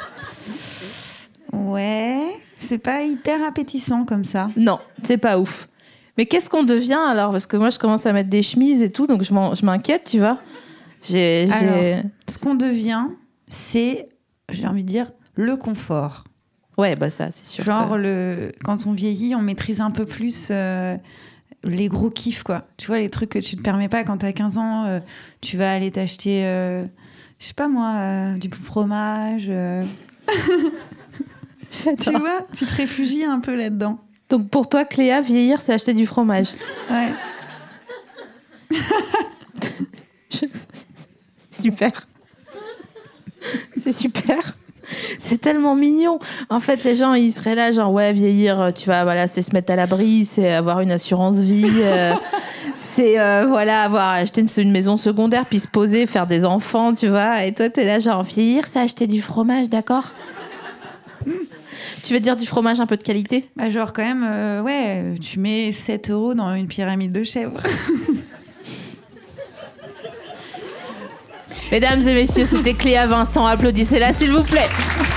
Speaker 4: Ouais. C'est pas hyper appétissant comme ça.
Speaker 3: Non, c'est pas ouf. Mais qu'est-ce qu'on devient alors ? Parce que moi, je commence à mettre des chemises et tout, donc je, m'en- je m'inquiète, tu vois. J'ai, j'ai...
Speaker 4: Alors, ce qu'on devient, c'est, j'ai envie de dire, le confort.
Speaker 3: Ouais, bah ça, c'est sûr.
Speaker 4: Genre,
Speaker 3: que-
Speaker 4: le... quand on vieillit, on maîtrise un peu plus euh, les gros kiffs, quoi. Tu vois, les trucs que tu te permets pas quand t'as quinze ans. euh, tu vas aller t'acheter, euh, je sais pas moi, euh, du fromage. euh. Tu
Speaker 3: J'adore.
Speaker 4: vois, tu te réfugies un peu là-dedans.
Speaker 3: Donc pour toi, Cléa, vieillir, c'est acheter du fromage.
Speaker 4: Ouais.
Speaker 3: Je- C'est super. C'est super. C'est tellement mignon. En fait, les gens, ils seraient là, genre, ouais, vieillir, tu vois, voilà, c'est se mettre à l'abri, c'est avoir une assurance vie, euh, c'est, euh, voilà, avoir acheté une, une maison secondaire, puis se poser, faire des enfants, tu vois. Et toi, t'es là, genre, vieillir, c'est acheter du fromage, d'accord ? Tu veux dire du fromage un peu de qualité ?
Speaker 4: Bah, genre, quand même, euh, ouais, tu mets sept euros dans une pyramide de chèvres.
Speaker 3: Mesdames et messieurs, c'était Cléa Vincent. Applaudissez-la, s'il vous plaît.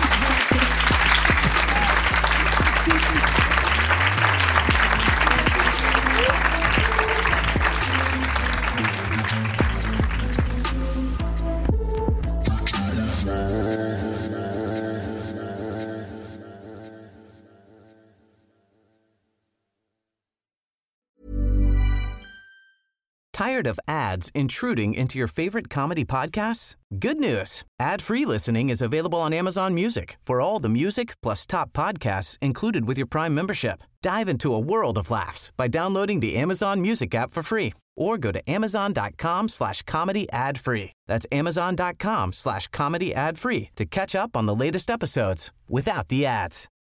Speaker 5: Tired of ads intruding into your favorite comedy podcasts? Good news. Ad-free listening is available on Amazon Music for all the music plus top podcasts included with your Prime membership. Dive into a world of laughs by downloading the Amazon Music app for free or go to amazon.com slash comedy ad free. That's amazon.com slash comedy ad free to catch up on the latest episodes without the ads.